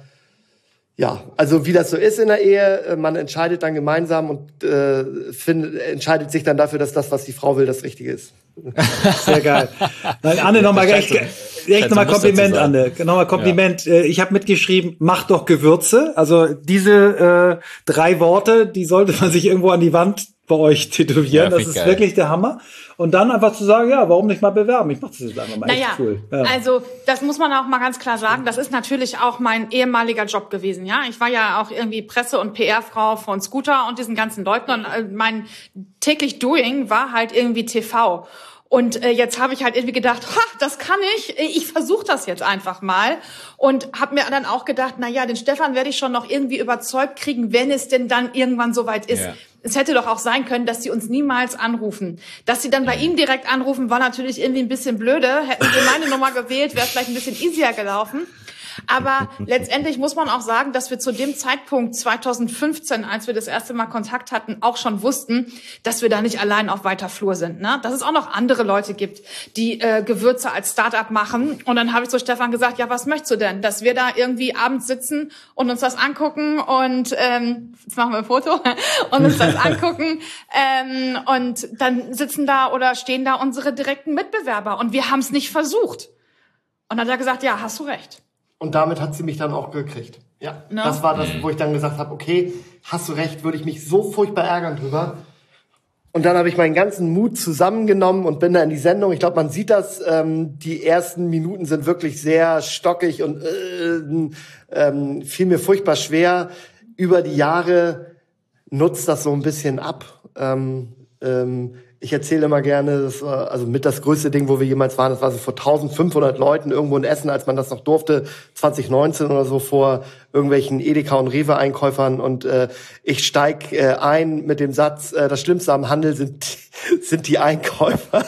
ja, also wie das so ist in der Ehe, man entscheidet dann gemeinsam und äh, find, entscheidet sich dann dafür, dass das, was die Frau will, das Richtige ist. Sehr geil. Nein, Anne, nochmal echt, echt nochmal Kompliment, Anne. Nochmal Kompliment. Ja. Ich habe mitgeschrieben, mach doch Gewürze. Also diese äh, drei Worte, die sollte man sich irgendwo an die Wand bei euch tätowieren. Ja, das ist geil. Wirklich der Hammer. Und dann einfach zu sagen, ja, warum nicht mal bewerben? Ich mach das jetzt einfach mal. Naja, echt cool. Ja. Also das muss man auch mal ganz klar sagen. Das ist natürlich auch mein ehemaliger Job gewesen. Ja, ich war ja auch irgendwie Presse- und P R-Frau von Scooter und diesen ganzen Leuten. Und äh, mein täglich Doing war halt irgendwie T V. Und äh, jetzt habe ich halt irgendwie gedacht, ha, das kann ich. Ich versuche das jetzt einfach mal. Und habe mir dann auch gedacht, na ja, den Stefan werde ich schon noch irgendwie überzeugt kriegen, wenn es denn dann irgendwann soweit ist. Ja. Es hätte doch auch sein können, dass sie uns niemals anrufen. Dass sie dann bei ihm direkt anrufen, war natürlich irgendwie ein bisschen blöde. Hätten sie meine Nummer gewählt, wäre es vielleicht ein bisschen easier gelaufen. Aber letztendlich muss man auch sagen, dass wir zu dem Zeitpunkt zwanzig fünfzehn, als wir das erste Mal Kontakt hatten, auch schon wussten, dass wir da nicht allein auf weiter Flur sind. Ne? Dass es auch noch andere Leute gibt, die äh, Gewürze als Start-up machen. Und dann habe ich zu Stefan gesagt, ja, was möchtest du denn? Dass wir da irgendwie abends sitzen und uns das angucken und ähm, jetzt machen wir ein Foto und uns das angucken ähm, und dann sitzen da oder stehen da unsere direkten Mitbewerber und wir haben es nicht versucht. Und dann hat er gesagt, ja, hast du recht. Und damit hat sie mich dann auch gekriegt. Ja, no. Das war das, wo ich dann gesagt habe, okay, hast du recht, würde ich mich so furchtbar ärgern drüber. Und dann habe ich meinen ganzen Mut zusammengenommen und bin da in die Sendung. Ich glaube, man sieht das, ähm, die ersten Minuten sind wirklich sehr stockig und äh, ähm, fiel mir furchtbar schwer. Über die Jahre nutzt das so ein bisschen ab. Ähm, ähm, Ich erzähle immer gerne, das war also mit das größte Ding, wo wir jemals waren, das war so vor eintausendfünfhundert Leuten irgendwo in Essen, als man das noch durfte, zwanzig neunzehn oder so, vor irgendwelchen Edeka- und Rewe-Einkäufern. Und äh, ich steig äh, ein mit dem Satz, äh, das Schlimmste am Handel sind, sind die Einkäufer.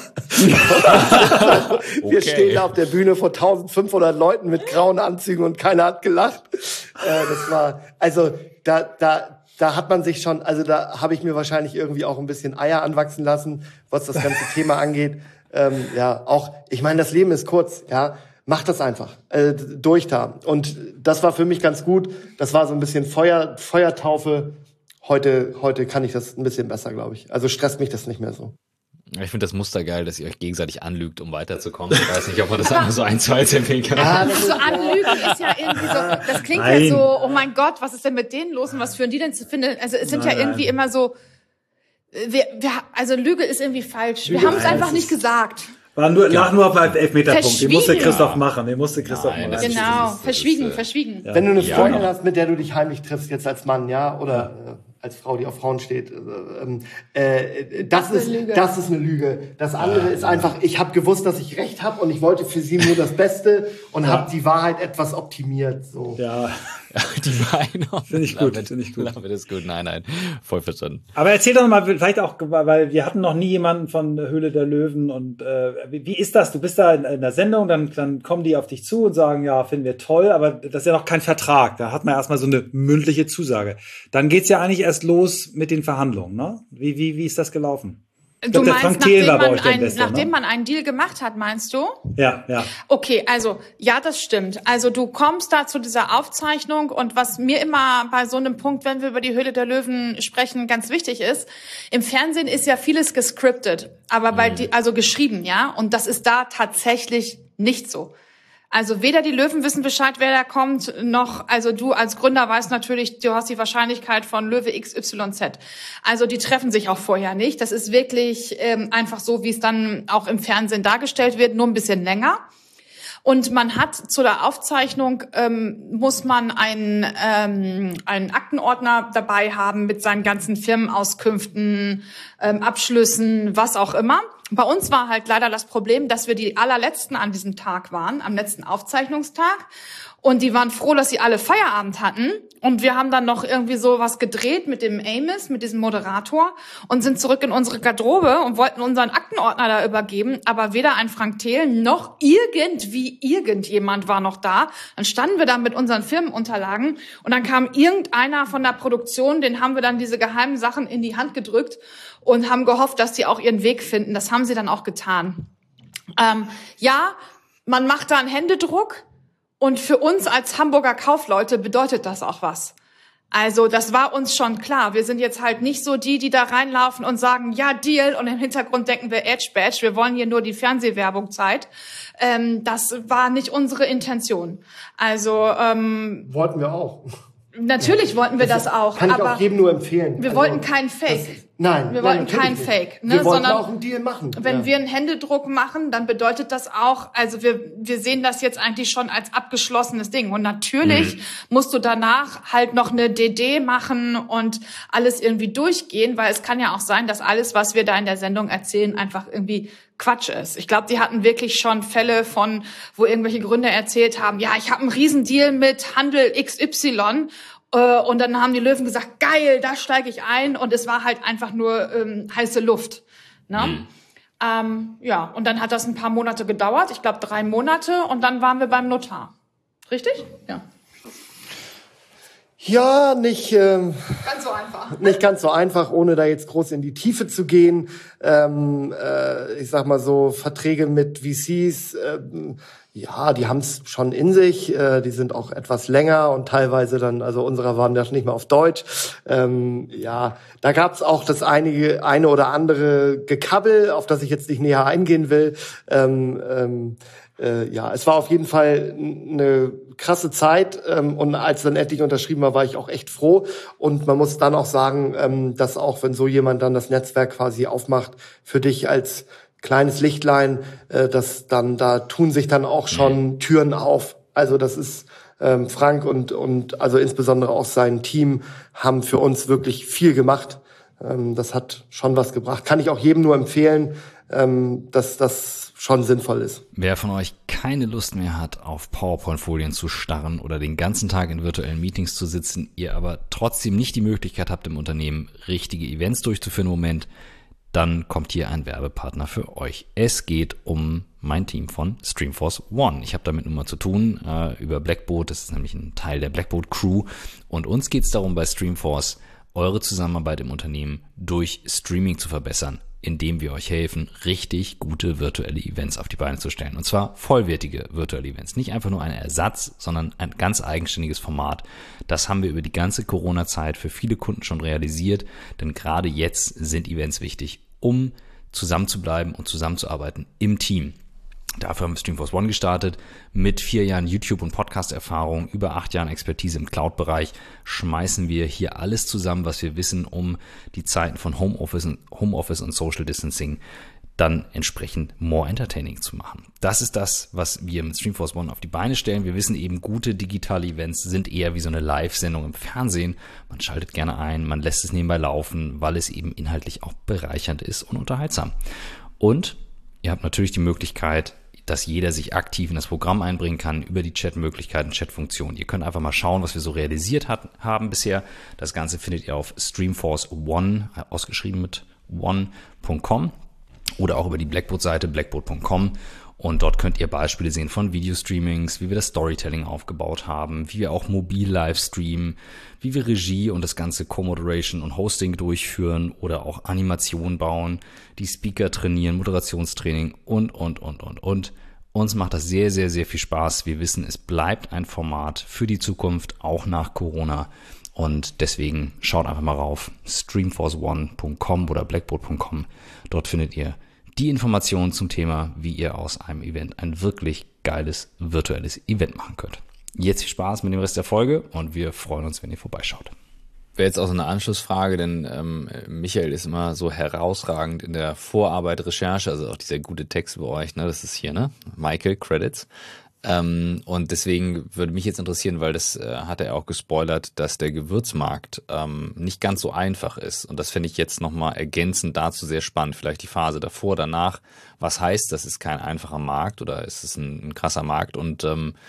Wir okay. stehen da auf der Bühne vor eintausendfünfhundert Leuten mit grauen Anzügen und keiner hat gelacht. Äh, das war, also da, da, Da hat man sich schon, also da habe ich mir wahrscheinlich irgendwie auch ein bisschen Eier anwachsen lassen, was das ganze Thema angeht. Ähm, ja, auch, ich meine, das Leben ist kurz, ja, mach das einfach, äh, durch da. Und das war für mich ganz gut. Das war so ein bisschen Feuer, Feuertaufe. Heute, heute kann ich das ein bisschen besser, glaube ich. Also stresst mich das nicht mehr so. Ich finde das Muster geil, dass ihr euch gegenseitig anlügt, um weiterzukommen. Ich weiß nicht, ob man das einfach so eins zu eins empfehlen kann. Ja, das so anlügen ist ja irgendwie so, das klingt Nein. ja so, oh mein Gott, was ist denn mit denen los und was führen die denn zu finden? Also es sind Nein. ja irgendwie immer so, wir, wir, also Lüge ist irgendwie falsch. Wir haben es einfach nicht gesagt. War nur, lag nur auf einen Elfmeterpunkt. Den musste Christoph machen. Den musste Christoph Nein, machen. Genau, ist, verschwiegen, ist, verschwiegen. Ja. Wenn du eine Freundin ja. hast, mit der du dich heimlich triffst, jetzt als Mann, ja, oder äh, als Frau, die auf Frauen steht, äh, äh, das, das, ist, das ist eine Lüge. Das andere ja. ist einfach, ich habe gewusst, dass ich recht habe und ich wollte für sie nur das Beste und ja. habe die Wahrheit etwas optimiert. So. Ja. Ja, die Meinung. Finde ich gut, finde ich gut. Das ist gut, nein, nein, voll verstanden. Aber erzähl doch mal, vielleicht auch, weil wir hatten noch nie jemanden von Höhle der Löwen und äh, wie, wie ist das? Du bist da in, in der Sendung, dann, dann kommen die auf dich zu und sagen, ja, finden wir toll, aber das ist ja noch kein Vertrag. Da hat man erstmal so eine mündliche Zusage. Dann geht's ja eigentlich erst los mit den Verhandlungen, ne? Wie, wie, wie ist das gelaufen? Du glaub, meinst, nachdem, man, ein, Beste, nachdem ne? man einen Deal gemacht hat, meinst du? Ja, ja. Okay, also, ja, das stimmt. Also, du kommst da zu dieser Aufzeichnung und was mir immer bei so einem Punkt, wenn wir über die Höhle der Löwen sprechen, ganz wichtig ist, im Fernsehen ist ja vieles gescriptet, aber bei mhm. die, also geschrieben, ja, und das ist da tatsächlich nicht so. Also weder die Löwen wissen Bescheid, wer da kommt, noch, also du als Gründer weißt natürlich, du hast die Wahrscheinlichkeit von Löwe X Y Z. Also die treffen sich auch vorher nicht. Das ist wirklich ähm, einfach so, wie es dann auch im Fernsehen dargestellt wird, nur ein bisschen länger. Und man hat zu der Aufzeichnung, ähm, muss man einen, ähm, einen Aktenordner dabei haben mit seinen ganzen Firmenauskünften, ähm, Abschlüssen, was auch immer. Bei uns war halt leider das Problem, dass wir die allerletzten an diesem Tag waren, am letzten Aufzeichnungstag. Und die waren froh, dass sie alle Feierabend hatten. Und wir haben dann noch irgendwie so was gedreht mit dem Amos, mit diesem Moderator und sind zurück in unsere Garderobe und wollten unseren Aktenordner da übergeben. Aber weder ein Frank Thelen noch irgendwie irgendjemand war noch da. Dann standen wir da mit unseren Firmenunterlagen und dann kam irgendeiner von der Produktion, den haben wir dann diese geheimen Sachen in die Hand gedrückt und haben gehofft, dass die auch ihren Weg finden. Das haben sie dann auch getan. Ähm, ja, man macht da einen Händedruck. Und für uns als Hamburger Kaufleute bedeutet das auch was. Also das war uns schon klar. Wir sind jetzt halt nicht so die, die da reinlaufen und sagen, ja, Deal. Und im Hintergrund denken wir, Edge Badge, wir wollen hier nur die Fernsehwerbung Zeit. Ähm, das war nicht unsere Intention. Also ähm, wollten wir auch. Natürlich ja, wollten wir das, das auch. Kann ich aber auch jedem nur empfehlen. Wir also, wollten keinen Fake. Das, nein. Wir nein, wollten keinen Fake. Ne, wir wollten sondern auch einen Deal machen. Wenn ja. wir einen Händedruck machen, dann bedeutet das auch, also wir wir sehen das jetzt eigentlich schon als abgeschlossenes Ding. Und natürlich mhm. musst du danach halt noch eine D D machen und alles irgendwie durchgehen, weil es kann ja auch sein, dass alles, was wir da in der Sendung erzählen, einfach irgendwie Quatsch ist. Ich glaube, die hatten wirklich schon Fälle von, wo irgendwelche Gründer erzählt haben, ja, ich habe einen Riesendeal mit Handel X Y. Und dann haben die Löwen gesagt, geil, da steige ich ein. Und es war halt einfach nur ähm, heiße Luft. Ne? Mhm. Ähm, ja, und dann hat das ein paar Monate gedauert. Ich glaube, drei Monate. Und dann waren wir beim Notar. Richtig? Ja. Ja, nicht ähm, ganz so einfach. Nicht ganz so einfach, ohne da jetzt groß in die Tiefe zu gehen. Ähm, äh, ich sag mal so, Verträge mit V Cs, ähm, ja, die haben es schon in sich. Äh, die sind auch etwas länger und teilweise dann, also unserer waren ja schon nicht mehr auf Deutsch. Ähm, ja, da gab es auch das einige, eine oder andere Gekabbel, auf das ich jetzt nicht näher eingehen will. Ähm, ähm, Äh, ja, es war auf jeden Fall eine krasse Zeit ähm, und als dann endlich unterschrieben war, war ich auch echt froh. Und man muss dann auch sagen, ähm, dass auch wenn so jemand dann das Netzwerk quasi aufmacht, für dich als kleines Lichtlein, äh, dass dann da tun sich dann auch schon Türen auf. Also das ist ähm, Frank und und also insbesondere auch sein Team haben für uns wirklich viel gemacht. Ähm, das hat schon was gebracht. Kann ich auch jedem nur empfehlen, ähm, dass das schon sinnvoll ist. Wer von euch keine Lust mehr hat, auf PowerPoint-Folien zu starren oder den ganzen Tag in virtuellen Meetings zu sitzen, ihr aber trotzdem nicht die Möglichkeit habt, im Unternehmen richtige Events durchzuführen im Moment, dann kommt hier ein Werbepartner für euch. Es geht um mein Team von Streamforce One. Ich habe damit nun mal zu tun äh, über Blackboard. Das ist nämlich ein Teil der Blackboard Crew. Und uns geht es darum, bei Streamforce eure Zusammenarbeit im Unternehmen durch Streaming zu verbessern, indem wir euch helfen, richtig gute virtuelle Events auf die Beine zu stellen. Und zwar vollwertige virtuelle Events. Nicht einfach nur ein Ersatz, sondern ein ganz eigenständiges Format. Das haben wir über die ganze Corona-Zeit für viele Kunden schon realisiert, denn gerade jetzt sind Events wichtig, um zusammenzubleiben und zusammenzuarbeiten im Team. Dafür haben wir Streamforce One gestartet. Mit vier Jahren YouTube- und Podcast-Erfahrung, über acht Jahren Expertise im Cloud-Bereich schmeißen wir hier alles zusammen, was wir wissen, um die Zeiten von Homeoffice und, Homeoffice und Social Distancing dann entsprechend more entertaining zu machen. Das ist das, was wir mit Streamforce One auf die Beine stellen. Wir wissen eben, gute digitale Events sind eher wie so eine Live-Sendung im Fernsehen. Man schaltet gerne ein, man lässt es nebenbei laufen, weil es eben inhaltlich auch bereichernd ist und unterhaltsam. Und ihr habt natürlich die Möglichkeit, dass jeder sich aktiv in das Programm einbringen kann über die Chatmöglichkeiten, Chatfunktionen. Ihr könnt einfach mal schauen, was wir so realisiert hat, haben bisher. Das Ganze findet ihr auf Streamforce One, ausgeschrieben mit one punkt com oder auch über die Blackboard-Seite blackboard punkt com. Und dort könnt ihr Beispiele sehen von Videostreamings, wie wir das Storytelling aufgebaut haben, wie wir auch mobil live streamen, wie wir Regie und das ganze Co-Moderation und Hosting durchführen oder auch Animation bauen, die Speaker trainieren, Moderationstraining und, und, und, und, und. Uns macht das sehr, sehr, sehr viel Spaß. Wir wissen, es bleibt ein Format für die Zukunft, auch nach Corona. Und deswegen schaut einfach mal rauf, streamforce one punkt com oder blackboard punkt com. Dort findet ihr die Informationen zum Thema, wie ihr aus einem Event ein wirklich geiles virtuelles Event machen könnt. Jetzt viel Spaß mit dem Rest der Folge und wir freuen uns, wenn ihr vorbeischaut. Wäre jetzt auch so eine Anschlussfrage, denn ähm, Michael ist immer so herausragend in der Vorarbeit, Recherche, also auch dieser gute Text bei euch, ne, das ist hier, ne, Michael, Credits. Ähm, und deswegen würde mich jetzt interessieren, weil das äh, hat er auch gespoilert, dass der Gewürzmarkt ähm, nicht ganz so einfach ist. Und das finde ich jetzt nochmal ergänzend dazu sehr spannend. Vielleicht die Phase davor, danach. Was heißt, das ist kein einfacher Markt oder ist es ein, ein krasser Markt? Und ähm,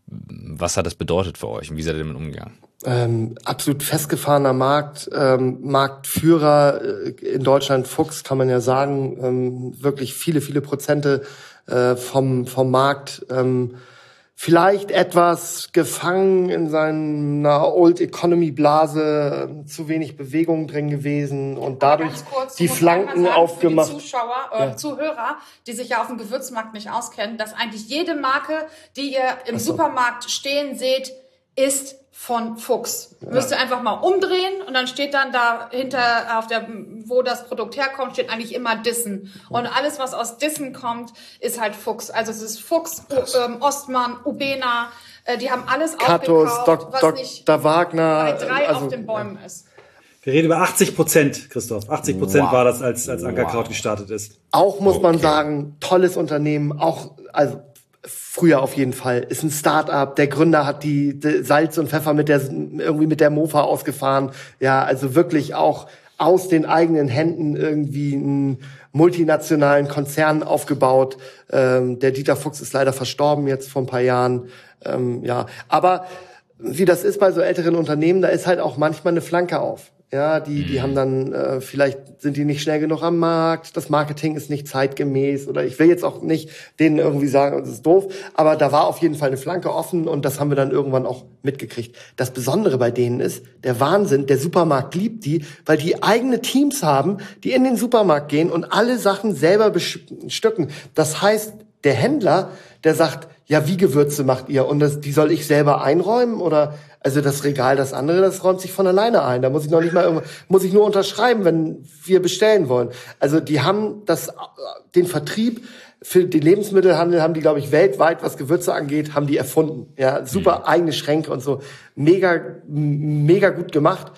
Was hat das bedeutet für euch und wie seid ihr damit umgegangen? Ähm, absolut festgefahrener Markt, ähm, Marktführer äh, in Deutschland, Fuchs kann man ja sagen, ähm, wirklich viele, viele Prozente äh, vom vom Markt. Ähm, vielleicht etwas gefangen in seiner Old Economy Blase, äh, zu wenig Bewegung drin gewesen und dadurch kurz, die Flanken sagen, aufgemacht. Für die Zuschauer, äh, ja. Zuhörer, die sich ja auf dem Gewürzmarkt nicht auskennen, dass eigentlich jede Marke, die ihr im so. Supermarkt stehen seht, ist von Fuchs. Ja. Müsst ihr einfach mal umdrehen und dann steht dann da hinter, auf der, wo das Produkt herkommt, steht eigentlich immer Dissen. Und alles, was aus Dissen kommt, ist halt Fuchs. Also es ist Fuchs, ähm, Ostmann, Ubena, äh, die haben alles Katos, aufgekauft, Dok, was Dok, nicht Doktor Wagner, bei drei also, auf den Bäumen ja. ist. Wir reden über achtzig Prozent, Christoph. achtzig Prozent wow. war das, als, als Ankerkraut wow. gestartet ist. Auch muss okay. man sagen, tolles Unternehmen, auch, also, früher auf jeden Fall. Ist ein Start-up. Der Gründer hat die, die Salz und Pfeffer mit der, irgendwie mit der Mofa ausgefahren. Ja, also wirklich auch aus den eigenen Händen irgendwie einen multinationalen Konzern aufgebaut. Ähm, der Dieter Fuchs ist leider verstorben jetzt vor ein paar Jahren. Ähm, ja, aber wie das ist bei so älteren Unternehmen, da ist halt auch manchmal eine Flanke auf. Ja, die, die haben dann, äh, vielleicht sind die nicht schnell genug am Markt, das Marketing ist nicht zeitgemäß oder ich will jetzt auch nicht denen irgendwie sagen, das ist doof, aber da war auf jeden Fall eine Flanke offen und das haben wir dann irgendwann auch mitgekriegt. Das Besondere bei denen ist, der Wahnsinn, der Supermarkt liebt die, weil die eigene Teams haben, die in den Supermarkt gehen und alle Sachen selber bestücken. Das heißt, der Händler, der sagt, ja, wie Gewürze macht ihr? Und das, die soll ich selber einräumen oder, also das Regal, das andere, das räumt sich von alleine ein. Da muss ich noch nicht mal, muss ich nur unterschreiben, wenn wir bestellen wollen. Also die haben das, den Vertrieb für den Lebensmittelhandel haben die, glaube ich, weltweit, was Gewürze angeht, haben die erfunden. Ja, super mhm. eigene Schränke und so. Mega, mega gut gemacht.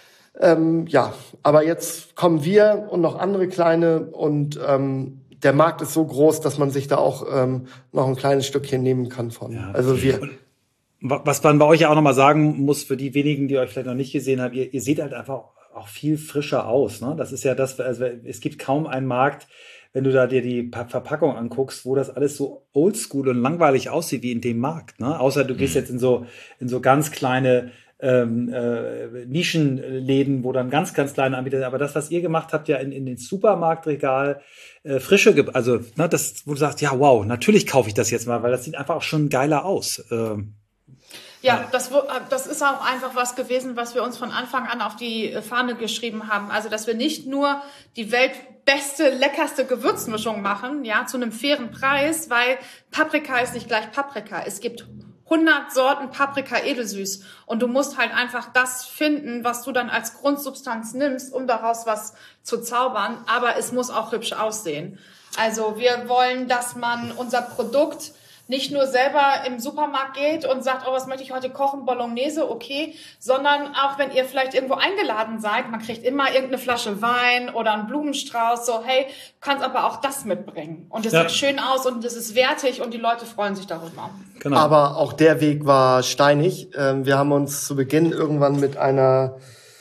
Ähm, ja, aber jetzt kommen wir und noch andere kleine und, ähm, der Markt ist so groß, dass man sich da auch ähm, noch ein kleines Stückchen nehmen kann von. Ja. Also wir. Und was man bei euch ja auch nochmal sagen muss, für die wenigen, die euch vielleicht noch nicht gesehen haben, ihr, ihr seht halt einfach auch viel frischer aus. Ne? Das ist ja das, also es gibt kaum einen Markt, wenn du da dir die Verpackung anguckst, wo das alles so oldschool und langweilig aussieht wie in dem Markt. Ne? Außer du gehst jetzt in so in so ganz kleine ähm, äh, Nischenläden, wo dann ganz, ganz kleine Anbieter sind. Aber das, was ihr gemacht habt, ja in, in den Supermarktregal, äh, frische, also ne, das, wo du sagst, ja wow, natürlich kaufe ich das jetzt mal, weil das sieht einfach auch schon geiler aus. Ähm, Ja, das, das ist auch einfach was gewesen, was wir uns von Anfang an auf die Fahne geschrieben haben. Also, dass wir nicht nur die weltbeste, leckerste Gewürzmischung machen, ja, zu einem fairen Preis, weil Paprika ist nicht gleich Paprika. Es gibt hundert Sorten Paprika edelsüß und du musst halt einfach das finden, was du dann als Grundsubstanz nimmst, um daraus was zu zaubern. Aber es muss auch hübsch aussehen. Also, wir wollen, dass man unser Produkt nicht nur selber im Supermarkt geht und sagt, oh, was möchte ich heute kochen, Bolognese, okay, sondern auch, wenn ihr vielleicht irgendwo eingeladen seid, man kriegt immer irgendeine Flasche Wein oder einen Blumenstrauß, so, hey, du kannst aber auch das mitbringen. Und es ja. sieht schön aus und es ist wertig und die Leute freuen sich darüber. Genau. Aber auch der Weg war steinig. Wir haben uns zu Beginn irgendwann mit einer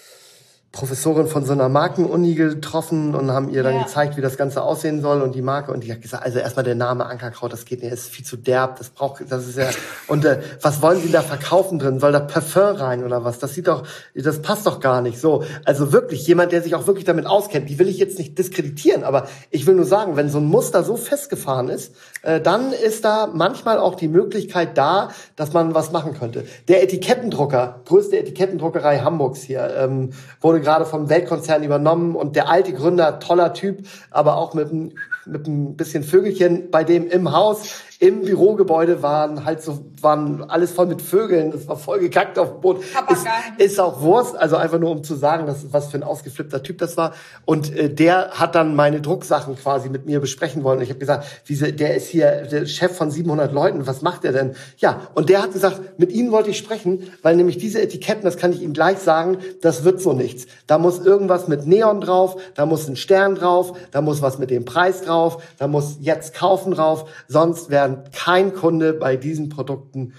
Professorin von so einer Markenuni getroffen und haben ihr dann ja. gezeigt, wie das Ganze aussehen soll und die Marke, und die hat gesagt, also erstmal der Name Ankerkraut, das geht nicht, das ist viel zu derb, das braucht, das ist ja, und äh, was wollen Sie da verkaufen drin? Soll da Parfum rein oder was? Das sieht doch, das passt doch gar nicht. So, also wirklich jemand, der sich auch wirklich damit auskennt, die will ich jetzt nicht diskreditieren, aber ich will nur sagen, wenn so ein Muster so festgefahren ist, äh, dann ist da manchmal auch die Möglichkeit da, dass man was machen könnte. Der Etikettendrucker, größte Etikettendruckerei Hamburgs hier, ähm, wurde gerade vom Weltkonzern übernommen und der alte Gründer, toller Typ, aber auch mit einem mit ein bisschen Vögelchen bei dem im Haus, im Bürogebäude waren halt so, waren alles voll mit Vögeln, das war voll gekackt auf dem Boden. Ist, ist auch Wurst, also einfach nur um zu sagen, dass, was für ein ausgeflippter Typ das war. Und äh, der hat dann meine Drucksachen quasi mit mir besprechen wollen. Und ich habe gesagt, wie, der ist hier der Chef von siebenhundert Leuten, was macht der denn? Ja, und der hat gesagt, mit Ihnen wollte ich sprechen, weil nämlich diese Etiketten, das kann ich Ihnen gleich sagen, das wird so nichts. Da muss irgendwas mit Neon drauf, da muss ein Stern drauf, da muss was mit dem Preis drauf, da muss jetzt kaufen drauf, sonst werden kein Kunde bei diesen Produkten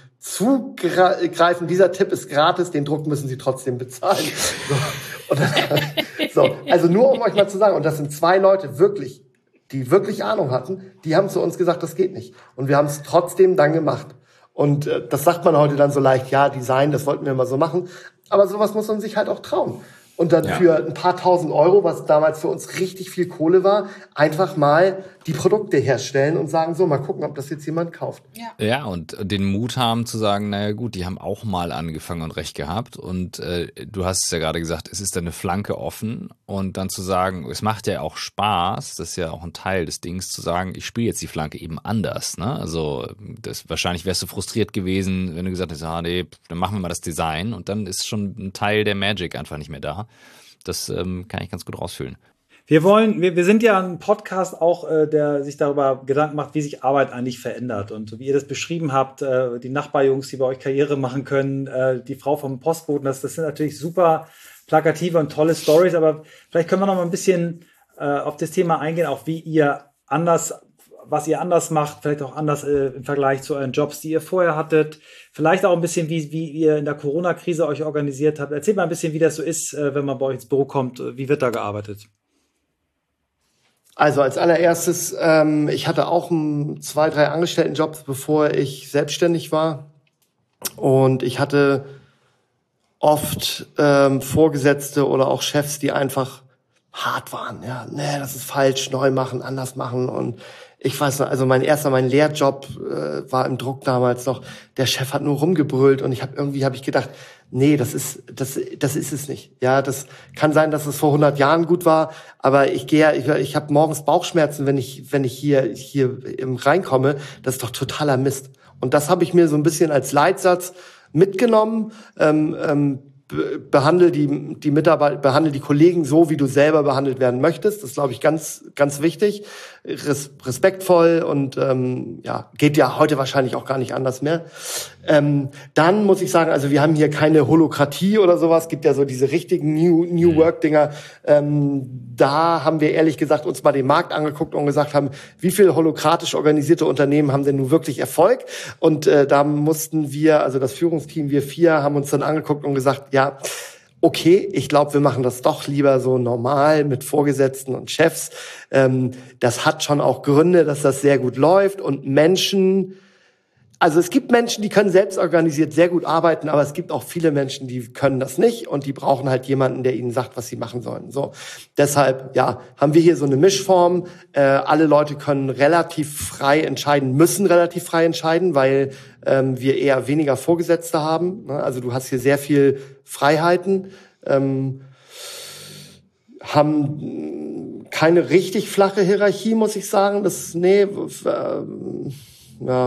zugreifen. Dieser Tipp ist gratis, den Druck müssen Sie trotzdem bezahlen. So, und dann, so, also nur um euch mal zu sagen, und das sind zwei Leute wirklich, die wirklich Ahnung hatten, die haben zu uns gesagt, das geht nicht. Und wir haben es trotzdem dann gemacht. Und äh, das sagt man heute dann so leicht, ja, Design, das wollten wir mal so machen. Aber sowas muss man sich halt auch trauen. Und dann ja. für ein paar tausend Euro, was damals für uns richtig viel Kohle war, einfach mal die Produkte herstellen und sagen, so, mal gucken, ob das jetzt jemand kauft. Ja, ja, und den Mut haben zu sagen, naja gut, die haben auch mal angefangen und recht gehabt. Und äh, du hast es ja gerade gesagt, es ist eine Flanke offen. Und dann zu sagen, es macht ja auch Spaß, das ist ja auch ein Teil des Dings, zu sagen, ich spiele jetzt die Flanke eben anders. Ne? Also das, wahrscheinlich wärst du frustriert gewesen, wenn du gesagt hättest, ah, nee, dann machen wir mal das Design. Und dann ist schon ein Teil der Magic einfach nicht mehr da. Das ähm, kann ich ganz gut rausfühlen. Wir wollen, wir, wir sind ja ein Podcast auch, äh, der sich darüber Gedanken macht, wie sich Arbeit eigentlich verändert. Und wie ihr das beschrieben habt, äh, die Nachbarjungs, die bei euch Karriere machen können, äh, die Frau vom Postboten, das, das sind natürlich super plakative und tolle Stories. Aber vielleicht können wir noch mal ein bisschen äh, auf das Thema eingehen, auch wie ihr anders, was ihr anders macht, vielleicht auch anders äh, im Vergleich zu euren Jobs, die ihr vorher hattet. Vielleicht auch ein bisschen, wie, wie ihr in der Corona-Krise euch organisiert habt. Erzählt mal ein bisschen, wie das so ist, äh, wenn man bei euch ins Büro kommt. Wie wird da gearbeitet? Also als allererstes, ähm, ich hatte auch ein, zwei, drei Angestelltenjobs, bevor ich selbstständig war. Und ich hatte oft ähm, Vorgesetzte oder auch Chefs, die einfach hart waren. Ja, nee, das ist falsch, neu machen, anders machen. Und ich weiß noch, also mein erster, mein Lehrjob äh, war im Druck damals noch. Der Chef hat nur rumgebrüllt und ich habe irgendwie habe ich gedacht, nee, das ist das das ist es nicht. Ja, das kann sein, dass es vor hundert Jahren gut war, aber ich gehe ich, ich habe morgens Bauchschmerzen, wenn ich wenn ich hier hier im reinkomme, das ist doch totaler Mist. Und das habe ich mir so ein bisschen als Leitsatz mitgenommen. Ähm, ähm, behandle die die Mitarbeiter, behandle die Kollegen so, wie du selber behandelt werden möchtest. Das ist, glaube ich, ganz ganz wichtig. Res, respektvoll und ähm, ja, geht ja heute wahrscheinlich auch gar nicht anders mehr. Ähm, dann muss ich sagen, also wir haben hier keine Holokratie oder sowas. Gibt ja so diese richtigen New New Work Dinger. Ähm, da haben wir ehrlich gesagt uns mal den Markt angeguckt und gesagt haben, wie viel holokratisch organisierte Unternehmen haben denn nun wirklich Erfolg? Und äh, da mussten wir, also das Führungsteam, wir vier, haben uns dann angeguckt und gesagt, ja, okay, ich glaube, wir machen das doch lieber so normal mit Vorgesetzten und Chefs. Ähm, das hat schon auch Gründe, dass das sehr gut läuft und Menschen, also es gibt Menschen, die können selbst organisiert sehr gut arbeiten, aber es gibt auch viele Menschen, die können das nicht und die brauchen halt jemanden, der ihnen sagt, was sie machen sollen. So, deshalb, ja, haben wir hier so eine Mischform. Äh, alle Leute können relativ frei entscheiden, müssen relativ frei entscheiden, weil ähm, wir eher weniger Vorgesetzte haben. Ne? Also du hast hier sehr viel Freiheiten, ähm, haben keine richtig flache Hierarchie, muss ich sagen. Das, nee, äh, ja...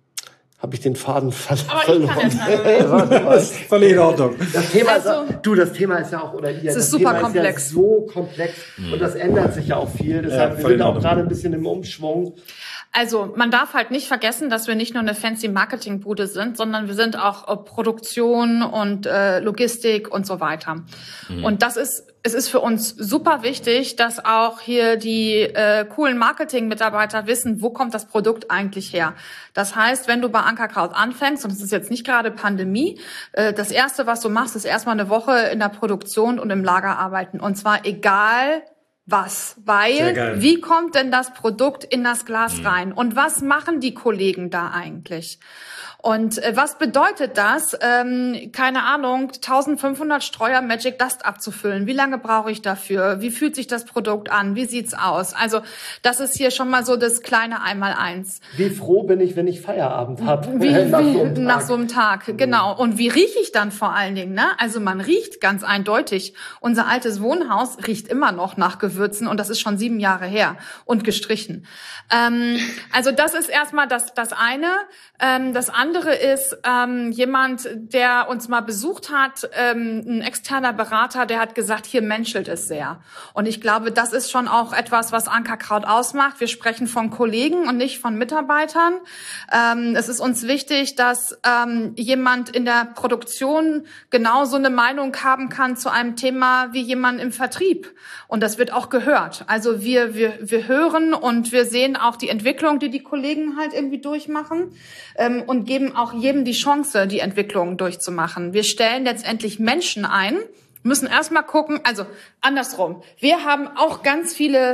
habe ich den Faden ver Aber verloren. Ich kann das ist völlig in Ordnung. Das Thema also, ist, du, das Thema ist ja auch, oder ihr, es ist das super Thema komplex. ist ja so komplex mhm. und das ändert sich ja auch viel. Deshalb ja, wir sind auch gerade ein bisschen im Umschwung. Also man darf halt nicht vergessen, dass wir nicht nur eine fancy Marketingbude sind, sondern wir sind auch äh, Produktion und äh, Logistik und so weiter. Mhm. Und das ist, es ist für uns super wichtig, dass auch hier die äh, coolen Marketing-Mitarbeiter wissen, wo kommt das Produkt eigentlich her. Das heißt, wenn du bei Ankerkraut anfängst, und es ist jetzt nicht gerade Pandemie, äh, das Erste, was du machst, ist erstmal eine Woche in der Produktion und im Lager arbeiten. Und zwar egal, was, weil wie kommt denn das Produkt in das Glas rein und was machen die Kollegen da eigentlich? Und äh, was bedeutet das, ähm, keine Ahnung, eintausendfünfhundert Streuer Magic Dust abzufüllen? Wie lange brauche ich dafür? Wie fühlt sich das Produkt an? Wie sieht's aus? Also das ist hier schon mal so das kleine Einmaleins. Wie froh bin ich, wenn ich Feierabend habe wie, nach, so einem nach so einem Tag. Genau. Und wie rieche ich dann vor allen Dingen? Ne? Also man riecht ganz eindeutig. Unser altes Wohnhaus riecht immer noch nach Gewürzen und das ist schon sieben Jahre her und gestrichen. Ähm, also das ist erstmal das, das eine. Ähm, das andere ist ähm, jemand, der uns mal besucht hat, ähm, ein externer Berater, der hat gesagt, hier menschelt es sehr. Und ich glaube, das ist schon auch etwas, was Ankerkraut ausmacht. Wir sprechen von Kollegen und nicht von Mitarbeitern. Ähm, es ist uns wichtig, dass ähm, jemand in der Produktion genauso eine Meinung haben kann zu einem Thema wie jemand im Vertrieb. Und das wird auch gehört. Also wir wir wir hören und wir sehen auch die Entwicklung, die die Kollegen halt irgendwie durchmachen. Ähm, und geben auch jedem die Chance, die Entwicklung durchzumachen. Wir stellen letztendlich Menschen ein, müssen erstmal gucken, also andersrum. Wir haben auch ganz viele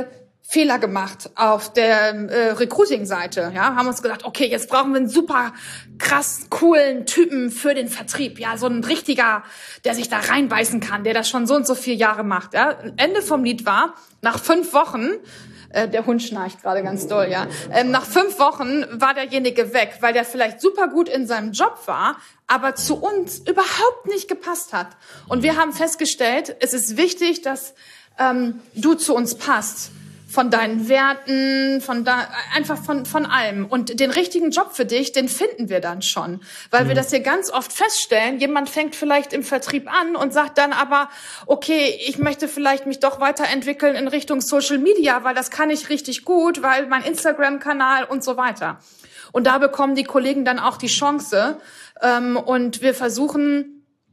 Fehler gemacht auf der äh, Recruiting-Seite, ja, haben uns gedacht, okay, jetzt brauchen wir einen super krass coolen Typen für den Vertrieb, ja, so ein richtiger, der sich da reinbeißen kann, der das schon so und so viele Jahre macht, ja. Ende vom Lied war, nach fünf Wochen, äh, der Hund schnarcht gerade ganz doll, ja, ähm, nach fünf Wochen war derjenige weg, weil der vielleicht super gut in seinem Job war, aber zu uns überhaupt nicht gepasst hat. Und wir haben festgestellt, es ist wichtig, dass ähm, du zu uns passt. Von deinen Werten, von da, einfach von, von allem. Und den richtigen Job für dich, den finden wir dann schon. Weil mhm. wir das hier ganz oft feststellen. Jemand fängt vielleicht im Vertrieb an und sagt dann aber, okay, ich möchte vielleicht mich doch weiterentwickeln in Richtung Social Media, weil das kann ich richtig gut, weil mein Instagram-Kanal und so weiter. Und da bekommen die Kollegen dann auch die Chance. Ähm, und wir versuchen,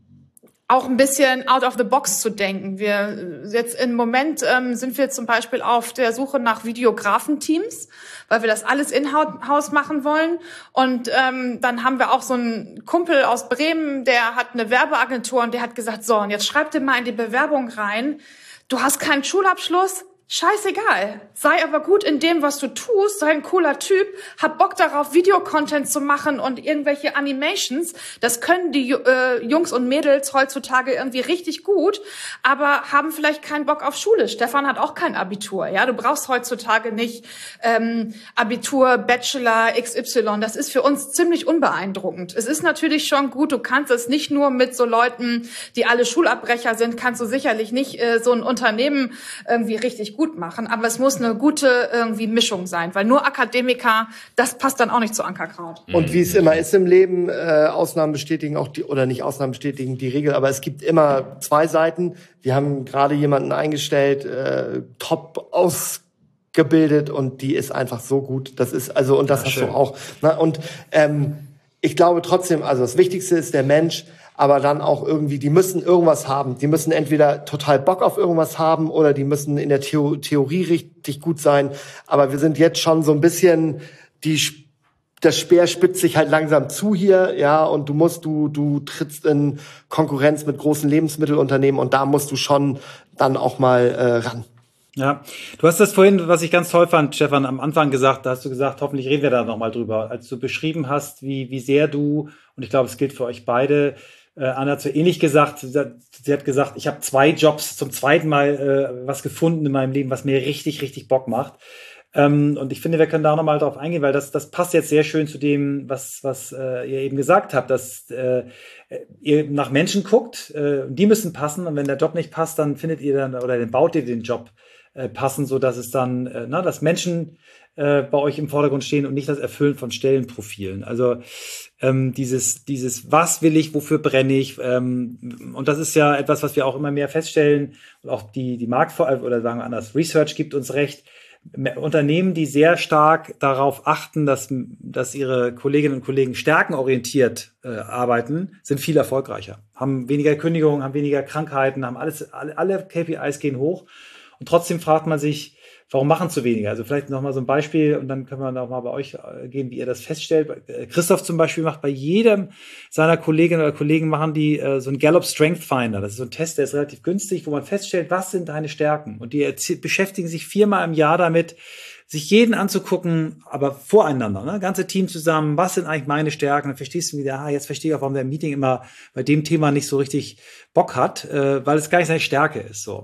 auch ein bisschen out of the box zu denken. Wir jetzt im Moment ähm, sind wir zum Beispiel auf der Suche nach Videografenteams, weil wir das alles in-house machen wollen. Und ähm, dann haben wir auch so einen Kumpel aus Bremen, der hat eine Werbeagentur und der hat gesagt, so, und jetzt schreib dir mal in die Bewerbung rein, du hast keinen Schulabschluss, scheißegal. Sei aber gut in dem, was du tust, sei ein cooler Typ, hab Bock darauf, Videocontent zu machen und irgendwelche Animations. Das können die äh, Jungs und Mädels heutzutage irgendwie richtig gut, aber haben vielleicht keinen Bock auf Schule. Stefan hat auch kein Abitur. Ja, du brauchst heutzutage nicht ähm, Abitur, Bachelor, X Y. Das ist für uns ziemlich unbeeindruckend. Es ist natürlich schon gut, du kannst es nicht nur mit so Leuten, die alle Schulabbrecher sind, kannst du sicherlich nicht äh, so ein Unternehmen irgendwie richtig gut gut machen, aber es muss eine gute irgendwie Mischung sein, weil nur Akademiker, das passt dann auch nicht zu Ankerkraut. Und wie es immer ist im Leben, äh, Ausnahmen bestätigen auch die, oder nicht Ausnahmen bestätigen die Regel, aber es gibt immer zwei Seiten. Wir haben gerade jemanden eingestellt, äh, top ausgebildet und die ist einfach so gut. Das ist also, und das ja, hast schön. Du auch. Na, und ähm, ich glaube trotzdem, also das Wichtigste ist der Mensch, aber dann auch irgendwie, die müssen irgendwas haben. Die müssen entweder total Bock auf irgendwas haben oder die müssen in der Theo- Theorie richtig gut sein. Aber wir sind jetzt schon so ein bisschen, die, das Speer spitzt sich halt langsam zu hier, ja, und du musst, du, du trittst in Konkurrenz mit großen Lebensmittelunternehmen und da musst du schon dann auch mal äh, ran. Ja, du hast das vorhin, was ich ganz toll fand, Stefan, am Anfang gesagt, da hast du gesagt, hoffentlich reden wir da nochmal drüber, als du beschrieben hast, wie, wie sehr du, und ich glaube, es gilt für euch beide, Äh, Anna hat so ähnlich gesagt, sie hat, sie hat gesagt, ich habe zwei Jobs zum zweiten Mal äh, was gefunden in meinem Leben, was mir richtig, richtig Bock macht. Ähm, und ich finde, wir können da nochmal drauf eingehen, weil das, das passt jetzt sehr schön zu dem, was, was äh, ihr eben gesagt habt, dass äh, ihr nach Menschen guckt, äh, die müssen passen und wenn der Job nicht passt, dann findet ihr dann, oder dann baut ihr den Job äh, passend, so dass es dann, äh, na, dass Menschen äh, bei euch im Vordergrund stehen und nicht das Erfüllen von Stellenprofilen. Also ähm, dieses, dieses, was will ich, wofür brenne ich? Ähm, und das ist ja etwas, was wir auch immer mehr feststellen und auch die, die Markt, oder sagen wir anders, Research gibt uns recht. Unternehmen, die sehr stark darauf achten, dass, dass ihre Kolleginnen und Kollegen stärkenorientiert äh, arbeiten, sind viel erfolgreicher. Haben weniger Kündigungen, haben weniger Krankheiten, haben alles, alle, alle K P Is gehen hoch. Und trotzdem fragt man sich, warum machen zu weniger? Also vielleicht noch mal so ein Beispiel und dann können wir noch mal bei euch gehen, wie ihr das feststellt. Christoph zum Beispiel macht bei jedem seiner Kolleginnen oder Kollegen machen die äh, so einen Gallup Strength Finder. Das ist so ein Test, der ist relativ günstig, wo man feststellt, was sind deine Stärken? Und die beschäftigen sich viermal im Jahr damit, sich jeden anzugucken, aber voreinander, ne? Ganze Team zusammen, was sind eigentlich meine Stärken? Dann verstehst du wieder, ah, jetzt verstehe ich auch, warum der im Meeting immer bei dem Thema nicht so richtig Bock hat, äh, weil es gar nicht seine Stärke ist. So.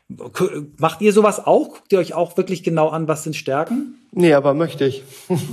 Macht ihr sowas auch? Guckt ihr euch auch wirklich genau an, was sind Stärken? Nee, aber möchte ich.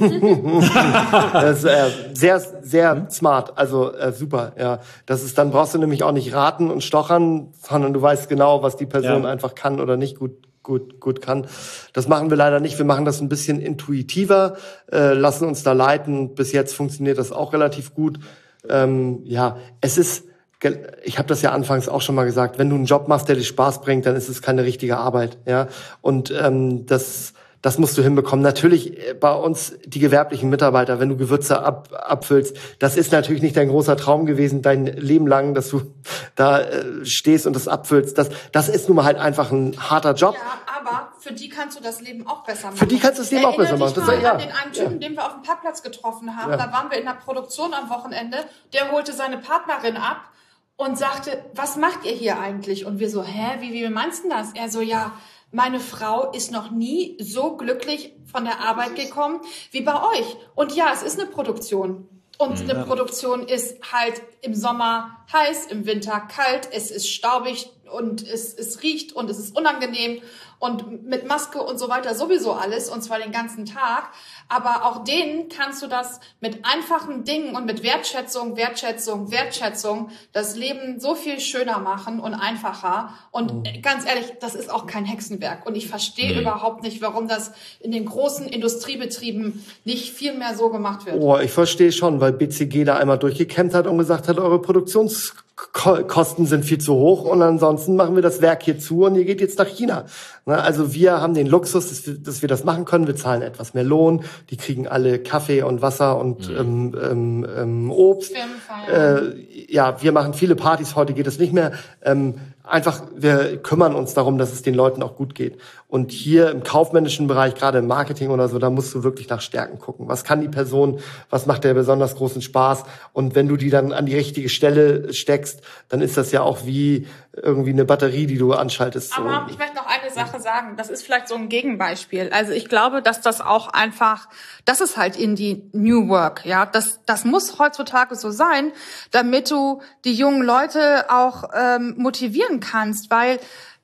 Das ist äh, sehr, sehr hm? smart, also äh, super, ja. Das ist, dann brauchst du nämlich auch nicht raten und stochern, sondern du weißt genau, was die Person ja. einfach kann oder nicht gut gut gut kann. Das machen wir leider nicht. Wir machen das ein bisschen intuitiver, äh, lassen uns da leiten. Bis jetzt funktioniert das auch relativ gut. Ähm, ja, es ist, ich habe das ja anfangs auch schon mal gesagt, wenn du einen Job machst, der dir Spaß bringt, dann ist es keine richtige Arbeit. Ja, und ähm, das Das musst du hinbekommen. Natürlich bei uns die gewerblichen Mitarbeiter, wenn du Gewürze ab, abfüllst, das ist natürlich nicht dein großer Traum gewesen, dein Leben lang, dass du da äh, stehst und das abfüllst. Das, das ist nun mal halt einfach ein harter Job. Ja, aber für die kannst du das Leben auch besser machen. Für die kannst du das Leben auch besser machen. Das war ja den einen Typen, ja. den wir auf dem Parkplatz getroffen haben. Ja. Da waren wir in der Produktion am Wochenende. Der holte seine Partnerin ab und sagte, was macht ihr hier eigentlich? Und wir so, hä, wie, wie meinst du das? Er so, ja, meine Frau ist noch nie so glücklich von der Arbeit gekommen wie bei euch. Und ja, es ist eine Produktion. Und eine Produktion ist halt im Sommer heiß, im Winter kalt, es ist staubig und es, es riecht und es ist unangenehm und mit Maske und so weiter sowieso alles, und zwar den ganzen Tag. Aber auch denen kannst du das mit einfachen Dingen und mit Wertschätzung, Wertschätzung, Wertschätzung das Leben so viel schöner machen und einfacher. Und mhm. ganz ehrlich, das ist auch kein Hexenwerk. Und ich verstehe mhm. überhaupt nicht, warum das in den großen Industriebetrieben nicht viel mehr so gemacht wird. Oh, ich verstehe schon, weil B C G da einmal durchgekämmt hat und gesagt hat, eure Produktionskosten sind viel zu hoch und ansonsten machen wir das Werk hier zu und ihr geht jetzt nach China. Also wir haben den Luxus, dass wir, dass wir das machen können. Wir zahlen etwas mehr Lohn. Die kriegen alle Kaffee und Wasser und mhm. ähm, ähm, ähm, Obst. Äh, ja, wir machen viele Partys. Heute geht es nicht mehr. Ähm, einfach, wir kümmern uns darum, dass es den Leuten auch gut geht. Und hier im kaufmännischen Bereich, gerade im Marketing oder so, da musst du wirklich nach Stärken gucken. Was kann die Person? Was macht der besonders großen Spaß? Und wenn du die dann an die richtige Stelle steckst, dann ist das ja auch wie irgendwie eine Batterie, die du anschaltest. So. Aber ich möchte noch eine Sache sagen. Das ist vielleicht so ein Gegenbeispiel. Also ich glaube, dass das auch einfach, das ist halt in die New Work, ja. Das, das muss heutzutage so sein, damit du die jungen Leute auch ähm, motivieren kannst, weil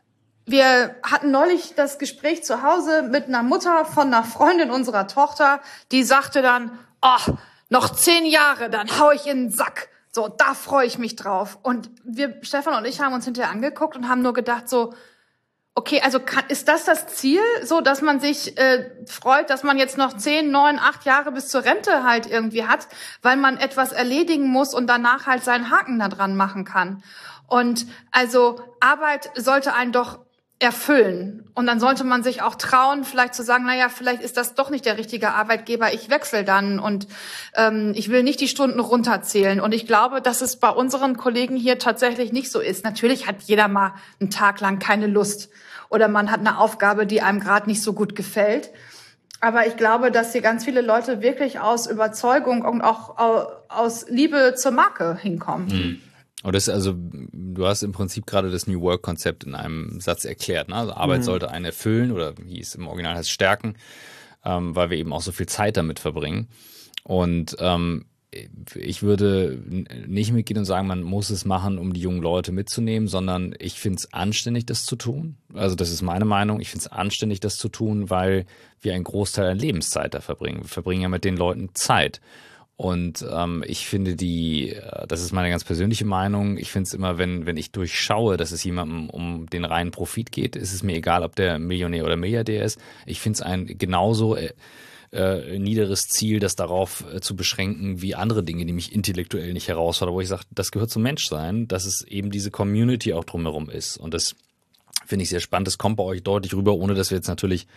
wir hatten neulich das Gespräch zu Hause mit einer Mutter von einer Freundin unserer Tochter, die sagte dann, oh, noch zehn Jahre, dann hau ich in den Sack. So, da freue ich mich drauf. Und wir, Stefan und ich, haben uns hinterher angeguckt und haben nur gedacht so, okay, also kann, ist das das Ziel, so dass man sich äh, freut, dass man jetzt noch zehn, neun, acht Jahre bis zur Rente halt irgendwie hat, weil man etwas erledigen muss und danach halt seinen Haken da dran machen kann. Und also Arbeit sollte einen doch erfüllen. Und dann sollte man sich auch trauen, vielleicht zu sagen, naja, vielleicht ist das doch nicht der richtige Arbeitgeber, ich wechsle dann und ähm, ich will nicht die Stunden runterzählen. Und ich glaube, dass es bei unseren Kollegen hier tatsächlich nicht so ist. Natürlich hat jeder mal einen Tag lang keine Lust oder man hat eine Aufgabe, die einem gerade nicht so gut gefällt. Aber ich glaube, dass hier ganz viele Leute wirklich aus Überzeugung und auch aus Liebe zur Marke hinkommen. Mhm. Und das also, du hast im Prinzip gerade das New Work-Konzept in einem Satz erklärt. Ne? Also Arbeit mhm. sollte einen erfüllen oder wie es im Original heißt, stärken, ähm, weil wir eben auch so viel Zeit damit verbringen. Und ähm, ich würde nicht mitgehen und sagen, man muss es machen, um die jungen Leute mitzunehmen, sondern ich finde es anständig, das zu tun. Also das ist meine Meinung. Ich finde es anständig, das zu tun, weil wir einen Großteil an Lebenszeit da verbringen. Wir verbringen ja mit den Leuten Zeit. Und ähm, ich finde die, das ist meine ganz persönliche Meinung, ich finde es immer, wenn wenn ich durchschaue, dass es jemandem um den reinen Profit geht, ist es mir egal, ob der Millionär oder Milliardär ist. Ich finde es ein genauso äh, äh, niederes Ziel, das darauf äh, zu beschränken wie andere Dinge, die mich intellektuell nicht herausfordern, wo ich sage, das gehört zum Menschsein, dass es eben diese Community auch drumherum ist. Und das finde ich sehr spannend. Das kommt bei euch deutlich rüber, ohne dass wir jetzt natürlich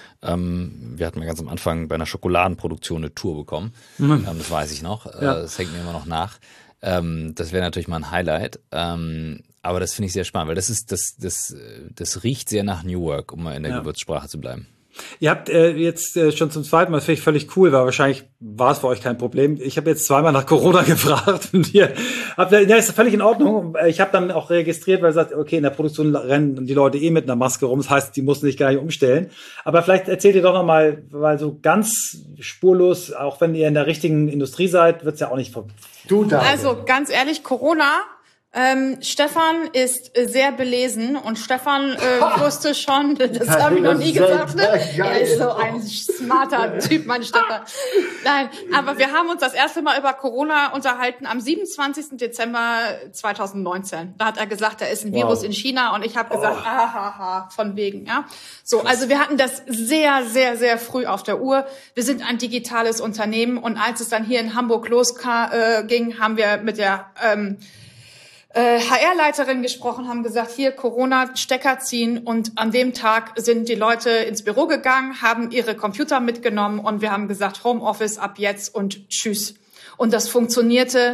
Ähm, wir hatten ja ganz am Anfang bei einer Schokoladenproduktion eine Tour bekommen. Mhm. Ähm, das weiß ich noch. Ja. Äh, das hängt mir immer noch nach. Ähm, das wäre natürlich mal ein Highlight. Ähm, aber das finde ich sehr spannend, weil das ist, das, das, das riecht sehr nach New Work, um mal in der ja. Gewürzsprache zu bleiben. Ihr habt äh, jetzt äh, schon zum zweiten Mal, das finde ich völlig cool, weil wahrscheinlich war es für euch kein Problem. Ich habe jetzt zweimal nach Corona gefragt und ihr habt, ja, ist völlig in Ordnung. Ich habe dann auch registriert, weil ihr sagt, okay, in der Produktion rennen die Leute eh mit einer Maske rum, das heißt, die mussten sich gar nicht umstellen. Aber vielleicht erzählt ihr doch noch mal, weil so ganz spurlos, auch wenn ihr in der richtigen Industrie seid, wird's ja auch nicht. Du da. Also ganz ehrlich, Corona. Ähm, Stefan ist äh, sehr belesen und Stefan äh, wusste schon, das habe ich noch nie gesagt, ne? Er ist so ein smarter Typ, mein Stefan. Nein, aber wir haben uns das erste Mal über Corona unterhalten am siebenundzwanzigsten Dezember zweitausendneunzehn. Da hat er gesagt, da ist ein Virus wow. in China und ich habe gesagt, oh. ahaha, von wegen, ja. So, also wir hatten das sehr, sehr, sehr früh auf der Uhr. Wir sind ein digitales Unternehmen und als es dann hier in Hamburg losging, haben wir mit der ähm, H R-Leiterin gesprochen, haben gesagt, hier Corona, Stecker ziehen, und an dem Tag sind die Leute ins Büro gegangen, haben ihre Computer mitgenommen und wir haben gesagt, Homeoffice ab jetzt und tschüss. Und das funktionierte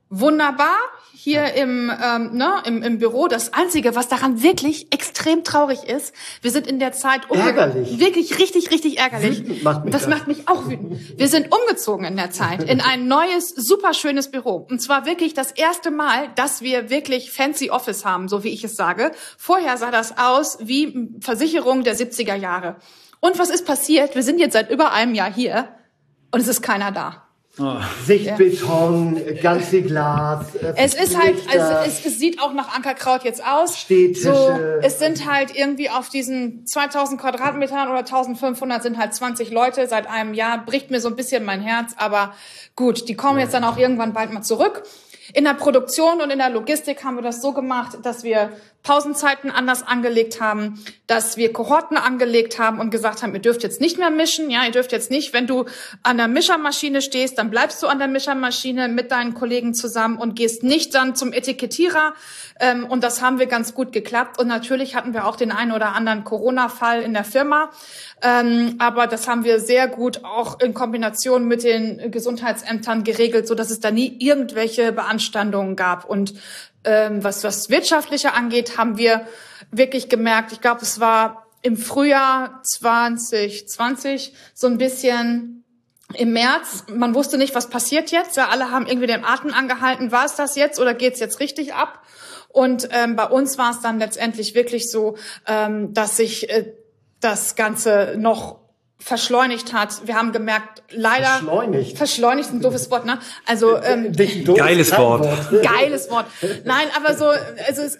wunderbar hier im, ähm, ne, im, im Büro. Das Einzige, was daran wirklich extrem traurig ist, wir sind in der Zeit ärgerlich. Wirklich richtig, richtig ärgerlich. Wütend macht mich das, das macht mich auch wütend. Wir sind umgezogen in der Zeit in ein neues, super schönes Büro. Und zwar wirklich das erste Mal, dass wir wirklich fancy Office haben, so wie ich es sage. Vorher sah das aus wie Versicherung der siebziger Jahre. Und was ist passiert? Wir sind jetzt seit über einem Jahr hier und es ist keiner da. Oh. Sichtbeton, ja. Ganz viel Glas. Äh, es ist halt, also es, es sieht auch nach Ankerkraut jetzt aus. Stehtische. So, es sind halt irgendwie auf diesen zweitausend Quadratmetern oder eintausendfünfhundert sind halt zwanzig Leute seit einem Jahr. Bricht mir so ein bisschen mein Herz, aber gut, die kommen jetzt dann auch irgendwann bald mal zurück. In der Produktion und in der Logistik haben wir das so gemacht, dass wir Pausenzeiten anders angelegt haben, dass wir Kohorten angelegt haben und gesagt haben, ihr dürft jetzt nicht mehr mischen, ja, ihr dürft jetzt nicht, wenn du an der Mischermaschine stehst, dann bleibst du an der Mischermaschine mit deinen Kollegen zusammen und gehst nicht dann zum Etikettierer. Ähm, und das haben wir ganz gut geklappt. Und natürlich hatten wir auch den einen oder anderen Corona-Fall in der Firma. Ähm, aber das haben wir sehr gut auch in Kombination mit den Gesundheitsämtern geregelt, so dass es da nie irgendwelche Beanstandungen gab. Und ähm, was das Wirtschaftliche angeht, haben wir wirklich gemerkt, ich glaube, es war im Frühjahr zwanzig zwanzig so ein bisschen im März, man wusste nicht, was passiert jetzt. Ja, alle haben irgendwie den Atem angehalten, war es das jetzt oder geht's jetzt richtig ab? Und ähm, bei uns war es dann letztendlich wirklich so, ähm, dass sich äh, das Ganze noch verschleunigt hat. Wir haben gemerkt, leider... Verschleunigt? Verschleunigt, ein doofes Wort, ne? Also... Ähm, geiles Wort. Geiles Wort. Nein, aber so... Also es,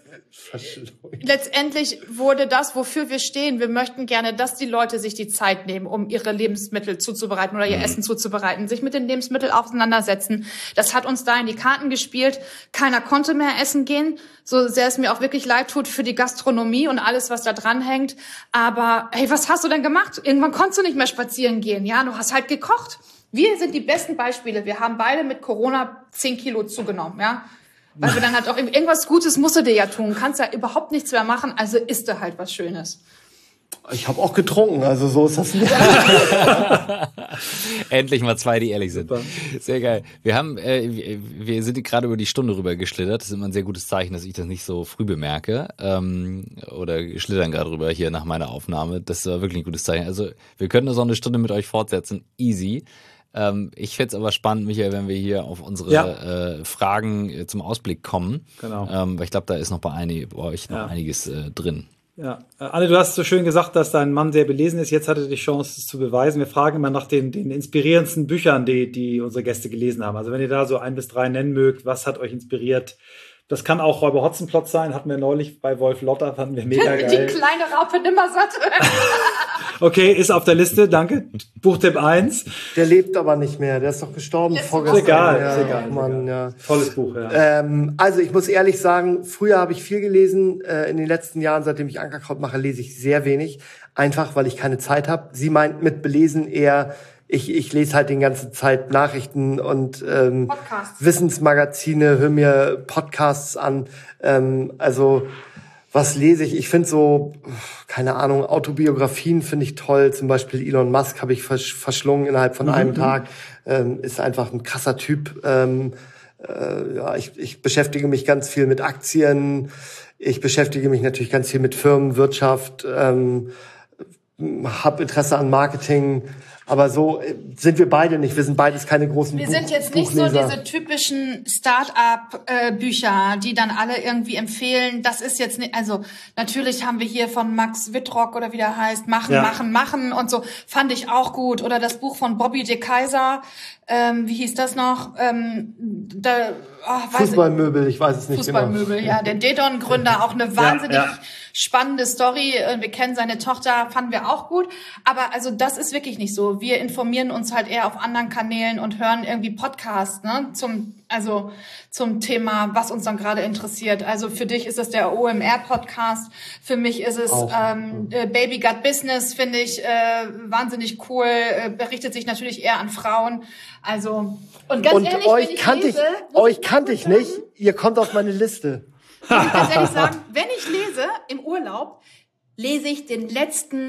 letztendlich wurde das, wofür wir stehen. Wir möchten gerne, dass die Leute sich die Zeit nehmen, um ihre Lebensmittel zuzubereiten oder ihr mhm. Essen zuzubereiten, sich mit den Lebensmitteln auseinandersetzen. Das hat uns da in die Karten gespielt. Keiner konnte mehr essen gehen, so sehr es mir auch wirklich leid tut für die Gastronomie und alles, was da dran hängt. Aber hey, was hast du denn gemacht? Irgendwann konntest du nicht mehr spazieren gehen. Ja, du hast halt gekocht. Wir sind die besten Beispiele. Wir haben beide mit Corona zehn Kilo zugenommen, ja. Weil wir dann halt auch irgendwas Gutes musst du dir ja tun. Kannst ja überhaupt nichts mehr machen, also isst du halt was Schönes. Ich habe auch getrunken, also so ist das nicht. Endlich mal zwei, die ehrlich sind. Sehr geil. Wir haben, äh, wir sind gerade über die Stunde rüber geschlittert. Das ist immer ein sehr gutes Zeichen, dass ich das nicht so früh bemerke. Ähm, oder schlittern gerade rüber hier nach meiner Aufnahme. Das war wirklich ein gutes Zeichen. Also wir können das auch eine Stunde mit euch fortsetzen. Easy. Ähm, ich fände es aber spannend, Michael, wenn wir hier auf unsere ja. äh, Fragen äh, zum Ausblick kommen. Genau. Ähm, weil ich glaube, da ist noch bei, einig, bei euch noch ja. einiges äh, drin. Ja, Anne, du hast so schön gesagt, dass dein Mann sehr belesen ist. Jetzt hatte er die Chance, es zu beweisen. Wir fragen immer nach den, den inspirierendsten Büchern, die, die unsere Gäste gelesen haben. Also wenn ihr da so ein bis drei nennen mögt, was hat euch inspiriert? Das kann auch Räuber Hotzenplotz sein, hatten wir neulich bei Wolf Lotter, fanden wir mega geil. Die kleine Raupe Nimmersatt. Okay, ist auf der Liste, danke. Buchtipp eins. Der lebt aber nicht mehr, der ist doch gestorben ist vorgestern. Ist egal, ja, ist egal. Mann, ja. Tolles Buch, ja. Ähm, also ich muss ehrlich sagen, früher habe ich viel gelesen. Äh, in den letzten Jahren, seitdem ich Ankerkraut mache, lese ich sehr wenig. Einfach, weil ich keine Zeit habe. Sie meint mit belesen eher... Ich, ich lese halt die ganze Zeit Nachrichten und ähm, Wissensmagazine, höre mir Podcasts an. Ähm, also was lese ich? Ich finde so, keine Ahnung, Autobiografien finde ich toll. Zum Beispiel Elon Musk habe ich versch- verschlungen innerhalb von mhm. einem Tag. Ähm, ist einfach ein krasser Typ. Ähm, äh, ja, ich, ich beschäftige mich ganz viel mit Aktien. Ich beschäftige mich natürlich ganz viel mit Firmenwirtschaft. Ähm, habe Interesse an Marketing. Aber so sind wir beide nicht. Wir sind beides keine großen Buchleser. Wir sind jetzt nicht so diese typischen Start-up-Bücher, die dann alle irgendwie empfehlen. Das ist jetzt nicht, also natürlich haben wir hier von Max Wittrock oder wie der heißt, Machen, ja. Machen, Machen und so. Fand ich auch gut. Oder das Buch von Bobby de Keyser. Ähm, wie hieß das noch? Ähm, da, oh, Fußballmöbel, ich weiß es nicht Fußballmöbel, genau. ja. Der Dedon-Gründer, auch eine wahnsinnig ja, ja. spannende Story. Wir kennen seine Tochter, fanden wir auch gut. Aber also das ist wirklich nicht so. Wir informieren uns halt eher auf anderen Kanälen und hören irgendwie Podcasts, ne, zum, also zum Thema, was uns dann gerade interessiert. Also für dich ist es der O M R-Podcast. Für mich ist es ähm, äh, Baby Got Business, finde ich äh, wahnsinnig cool. Äh, berichtet sich natürlich eher an Frauen. Also und ganz und ehrlich, euch wenn ich kannte lese, ich, euch kannte ich nicht. Ihr kommt auf meine Liste. Muss ich ganz ehrlich sagen, wenn ich lese im Urlaub, lese ich den letzten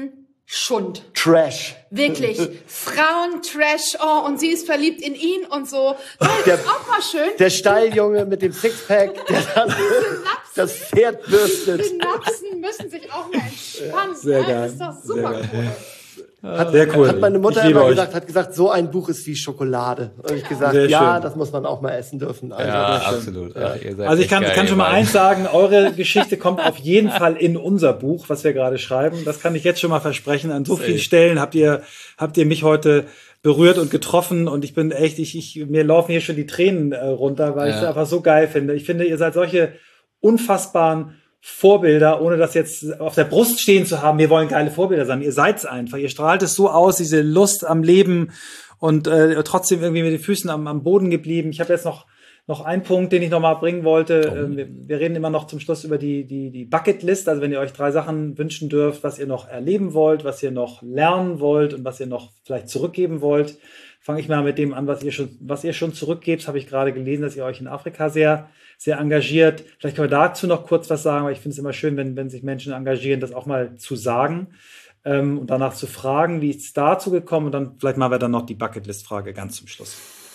Schund. Trash. Wirklich. Frauentrash. Oh, und sie ist verliebt in ihn und so. Das der, ist auch mal schön. Der Stalljunge mit dem Sixpack, der dann das Pferd bürstet. Die Napsen müssen sich auch mal entspannen. Sehr geil. Das ist doch super cool. Hat, Sehr cool. hat meine Mutter Ich liebe immer euch. gesagt, hat gesagt, so ein Buch ist wie Schokolade. Und ich gesagt, Sehr ja, schön. das muss man auch mal essen dürfen. Also, Ja, das stimmt. absolut. Ach, ihr seid Also ich echt kann, geil, kann schon mal ihr eins sagen, eure Geschichte kommt auf jeden Fall in unser Buch, was wir gerade schreiben. Das kann ich jetzt schon mal versprechen. An so vielen Stellen habt ihr, habt ihr mich heute berührt und getroffen und ich bin echt, ich, ich, mir laufen hier schon die Tränen äh, runter, weil Ja. ich es einfach so geil finde. Ich finde, ihr seid solche unfassbaren Vorbilder, ohne das jetzt auf der Brust stehen zu haben. Wir wollen geile Vorbilder sein. Ihr seid's einfach. Ihr strahlt es so aus, diese Lust am Leben und äh, trotzdem irgendwie mit den Füßen am, am Boden geblieben. Ich habe jetzt noch noch einen Punkt, den ich noch mal bringen wollte. Oh. Ähm, wir, wir reden immer noch zum Schluss über die die die Bucketlist. Also wenn ihr euch drei Sachen wünschen dürft, was ihr noch erleben wollt, was ihr noch lernen wollt und was ihr noch vielleicht zurückgeben wollt, fange ich mal mit dem an, was ihr schon was ihr schon zurückgebt. Habe ich gerade gelesen, dass ihr euch in Afrika sehr sehr engagiert. Vielleicht können wir dazu noch kurz was sagen, weil ich finde es immer schön, wenn, wenn sich Menschen engagieren, das auch mal zu sagen ähm, und danach zu fragen, wie ist es dazu gekommen und dann vielleicht machen wir dann noch die Bucketlist-Frage ganz zum Schluss.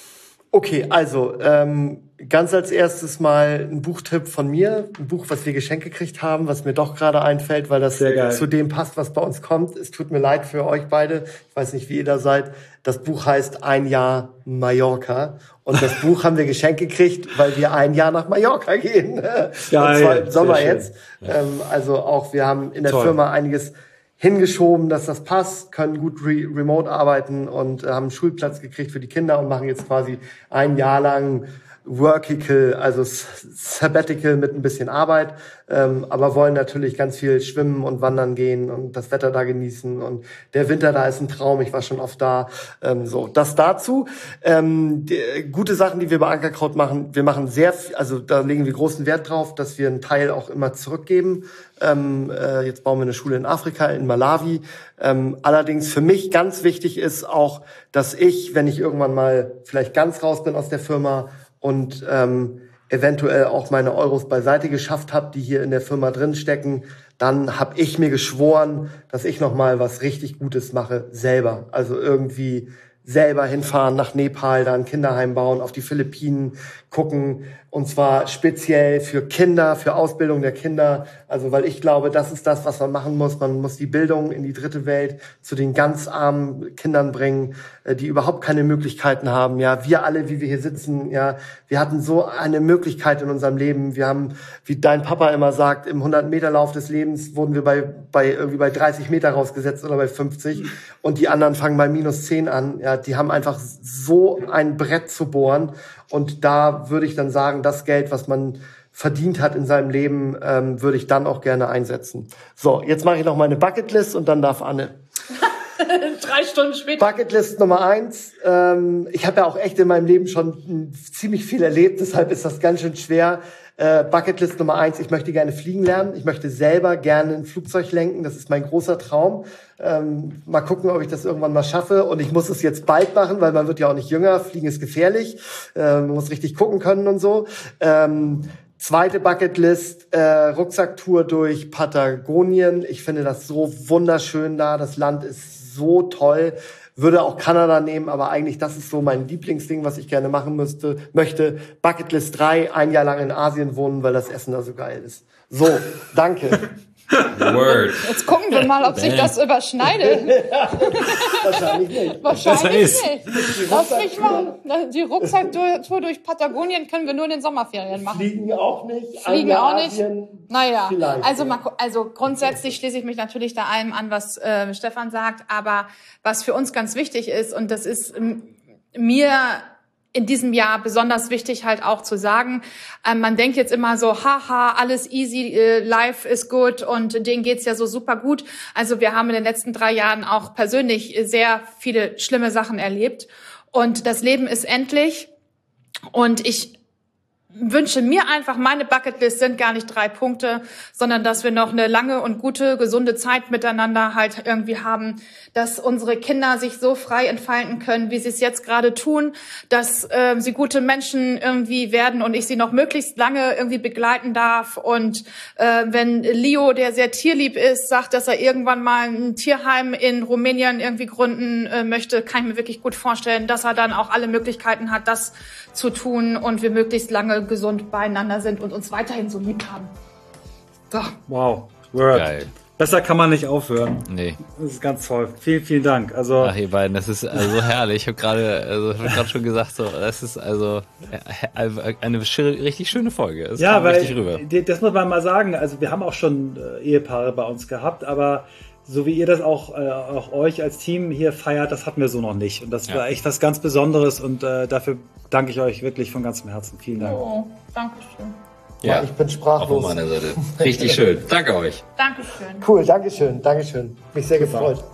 Okay, also ähm, ganz als erstes mal ein Buchtipp von mir, ein Buch, was wir geschenkt gekriegt haben, was mir doch gerade einfällt, weil das Sehr geil. zu dem passt, was bei uns kommt. Es tut mir leid für euch beide, ich weiß nicht, wie ihr da seid. Das Buch heißt Ein Jahr Mallorca und das Buch haben wir geschenkt gekriegt, weil wir ein Jahr nach Mallorca gehen. Geil, und zwar im Sommer sehr schön. jetzt. Ähm, also auch wir haben in der Toll. Firma einiges hingeschoben, dass das passt, können gut re remote arbeiten und äh, haben einen Schulplatz gekriegt für die Kinder und machen jetzt quasi ein Jahr lang Workical, also Sabbatical mit ein bisschen Arbeit, ähm, aber wollen natürlich ganz viel schwimmen und wandern gehen und das Wetter da genießen und der Winter da ist ein Traum, ich war schon oft da, ähm, so, das dazu. Ähm, die, gute Sachen, die wir bei Ankerkraut machen, wir machen sehr, viel, also da legen wir großen Wert drauf, dass wir einen Teil auch immer zurückgeben. Ähm, äh, jetzt bauen wir eine Schule in Afrika, in Malawi. Ähm, allerdings für mich ganz wichtig ist auch, dass ich, wenn ich irgendwann mal vielleicht ganz raus bin aus der Firma und ähm, eventuell auch meine Euros beiseite geschafft habe, die hier in der Firma drin stecken, dann habe ich mir geschworen, dass ich noch mal was richtig Gutes mache, selber. Also irgendwie selber hinfahren nach Nepal, da ein Kinderheim bauen, auf die Philippinen gucken, und zwar speziell für Kinder, für Ausbildung der Kinder. Also weil ich glaube, das ist das, was man machen muss. Man muss die Bildung in die dritte Welt zu den ganz armen Kindern bringen, die überhaupt keine Möglichkeiten haben. Ja, wir alle, wie wir hier sitzen, ja, wir hatten so eine Möglichkeit in unserem Leben. Wir haben, wie dein Papa immer sagt, im hundert-Meter-Lauf des Lebens wurden wir bei bei irgendwie bei dreißig Meter rausgesetzt oder bei fünfzig und die anderen fangen bei minus zehn an. Ja, die haben einfach so ein Brett zu bohren. Und da würde ich dann sagen, das Geld, was man verdient hat in seinem Leben, ähm, würde ich dann auch gerne einsetzen. So, jetzt mache ich noch meine Bucketlist und dann darf Anne. Drei Stunden später. Bucketlist Nummer eins. Ähm, ich habe ja auch echt in meinem Leben schon ziemlich viel erlebt, deshalb ist das ganz schön schwer. Äh, Bucketlist Nummer eins, ich möchte gerne fliegen lernen. Ich möchte selber gerne ein Flugzeug lenken. Das ist mein großer Traum. Ähm, mal gucken, ob ich das irgendwann mal schaffe. Und ich muss es jetzt bald machen, weil man wird ja auch nicht jünger. Fliegen ist gefährlich. Ähm, man muss richtig gucken können und so. Ähm, Zweite Bucketlist, äh, Rucksacktour durch Patagonien. Ich finde das so wunderschön da. Das Land ist so toll. Würde auch Kanada nehmen, aber eigentlich das ist so mein Lieblingsding, was ich gerne machen müsste, möchte. Bucketlist drei, ein Jahr lang in Asien wohnen, weil das Essen da so geil ist. So, danke. Word. Jetzt gucken wir mal, ob sich das überschneidet. Wahrscheinlich nicht. Wahrscheinlich ist. nicht. Lass mich mal. Die Rucksacktour durch Patagonien können wir nur in den Sommerferien machen. Fliegen auch nicht. Fliegen Ein Jahr auch nicht. Asien, Naja, vielleicht, also, ja. mal, gu- also grundsätzlich schließe ich mich natürlich da allem an, was äh, Stefan sagt. Aber was für uns ganz wichtig ist, und das ist ähm, mir in diesem Jahr besonders wichtig halt auch zu sagen, ähm, man denkt jetzt immer so, haha, alles easy, äh, life is good und denen geht's ja so super gut. Also wir haben in den letzten drei Jahren auch persönlich sehr viele schlimme Sachen erlebt und das Leben ist endlich und ich wünsche mir einfach, meine Bucketlist sind gar nicht drei Punkte, sondern dass wir noch eine lange und gute, gesunde Zeit miteinander halt irgendwie haben, dass unsere Kinder sich so frei entfalten können, wie sie es jetzt gerade tun, dass äh, sie gute Menschen irgendwie werden und ich sie noch möglichst lange irgendwie begleiten darf. Und äh, wenn Leo, der sehr tierlieb ist, sagt, dass er irgendwann mal ein Tierheim in Rumänien irgendwie gründen äh, möchte, kann ich mir wirklich gut vorstellen, dass er dann auch alle Möglichkeiten hat, das zu tun und wir möglichst lange gesund beieinander sind und uns weiterhin so lieb haben. So. Wow. Word. Geil. Besser kann man nicht aufhören. Nee. Das ist ganz toll. Vielen, vielen Dank. Also Ach, ihr beiden, das ist also so herrlich. Ich habe gerade also, ich hab gerade schon gesagt, so, das ist also eine richtig schöne Folge. Das ja, kam weil richtig rüber. Das muss man mal sagen. Also wir haben auch schon äh, Ehepaare bei uns gehabt, aber so wie ihr das auch, äh, auch euch als Team hier feiert, das hatten wir so noch nicht. Und das ja. war echt was ganz Besonderes und äh, dafür danke ich euch wirklich von ganzem Herzen. Vielen Dank. Oh, danke schön. Ja, ich bin sprachlos. Auf meiner Seite. Richtig schön. Danke euch. Dankeschön. Cool, Dankeschön, Dankeschön. Mich sehr gefreut.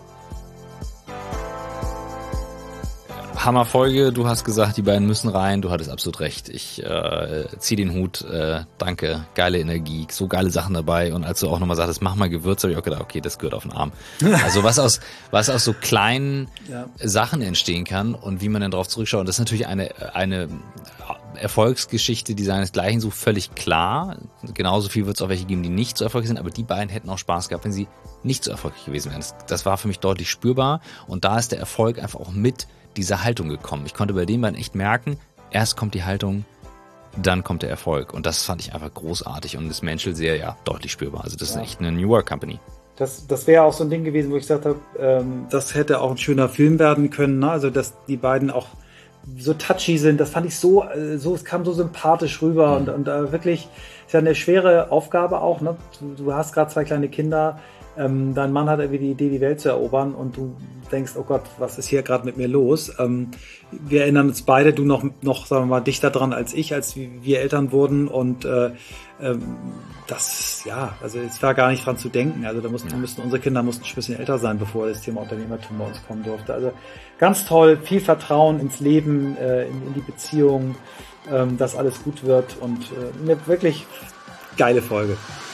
Hammerfolge, du hast gesagt, die beiden müssen rein, du hattest absolut recht. Ich äh, zieh den Hut, äh, danke, geile Energie, so geile Sachen dabei. Und als du auch nochmal sagtest, mach mal Gewürz, habe ich auch gedacht, okay, das gehört auf den Arm. Also was aus was aus so kleinen ja. Sachen entstehen kann und wie man dann drauf zurückschaut. Und das ist natürlich eine eine Erfolgsgeschichte, die seinesgleichen sucht, völlig klar. Genauso viel wird es auch welche geben, die nicht so erfolgreich sind, aber die beiden hätten auch Spaß gehabt, wenn sie nicht so erfolgreich gewesen wären. Das, das war für mich deutlich spürbar und da ist der Erfolg einfach auch mit dieser Haltung gekommen. Ich konnte bei den beiden echt merken, erst kommt die Haltung, dann kommt der Erfolg und das fand ich einfach großartig und das Menschel sehr, ja, deutlich spürbar. Also das ja. ist echt eine New Work Company. Das, das wäre auch so ein Ding gewesen, wo ich gesagt habe, ähm, das hätte auch ein schöner Film werden können, ne? Also dass die beiden auch so touchy sind, das fand ich so, so es kam so sympathisch rüber mhm. und, und äh, wirklich, ist ja eine schwere Aufgabe auch, ne? Du, du hast gerade zwei kleine Kinder, ähm, dein Mann hat irgendwie die Idee, die Welt zu erobern und du denkst, oh Gott, was ist hier gerade mit mir los? Ähm, wir erinnern uns beide, du noch, noch, sagen wir mal, dichter dran als ich, als wir Eltern wurden und äh, ähm, das, ja, also es war gar nicht dran zu denken. Also da mussten, mussten unsere Kinder mussten ein bisschen älter sein, bevor das Thema Unternehmertum bei uns kommen durfte. Also ganz toll, viel Vertrauen ins Leben, äh, in, in die Beziehung, ähm, dass alles gut wird und äh, eine wirklich geile Folge.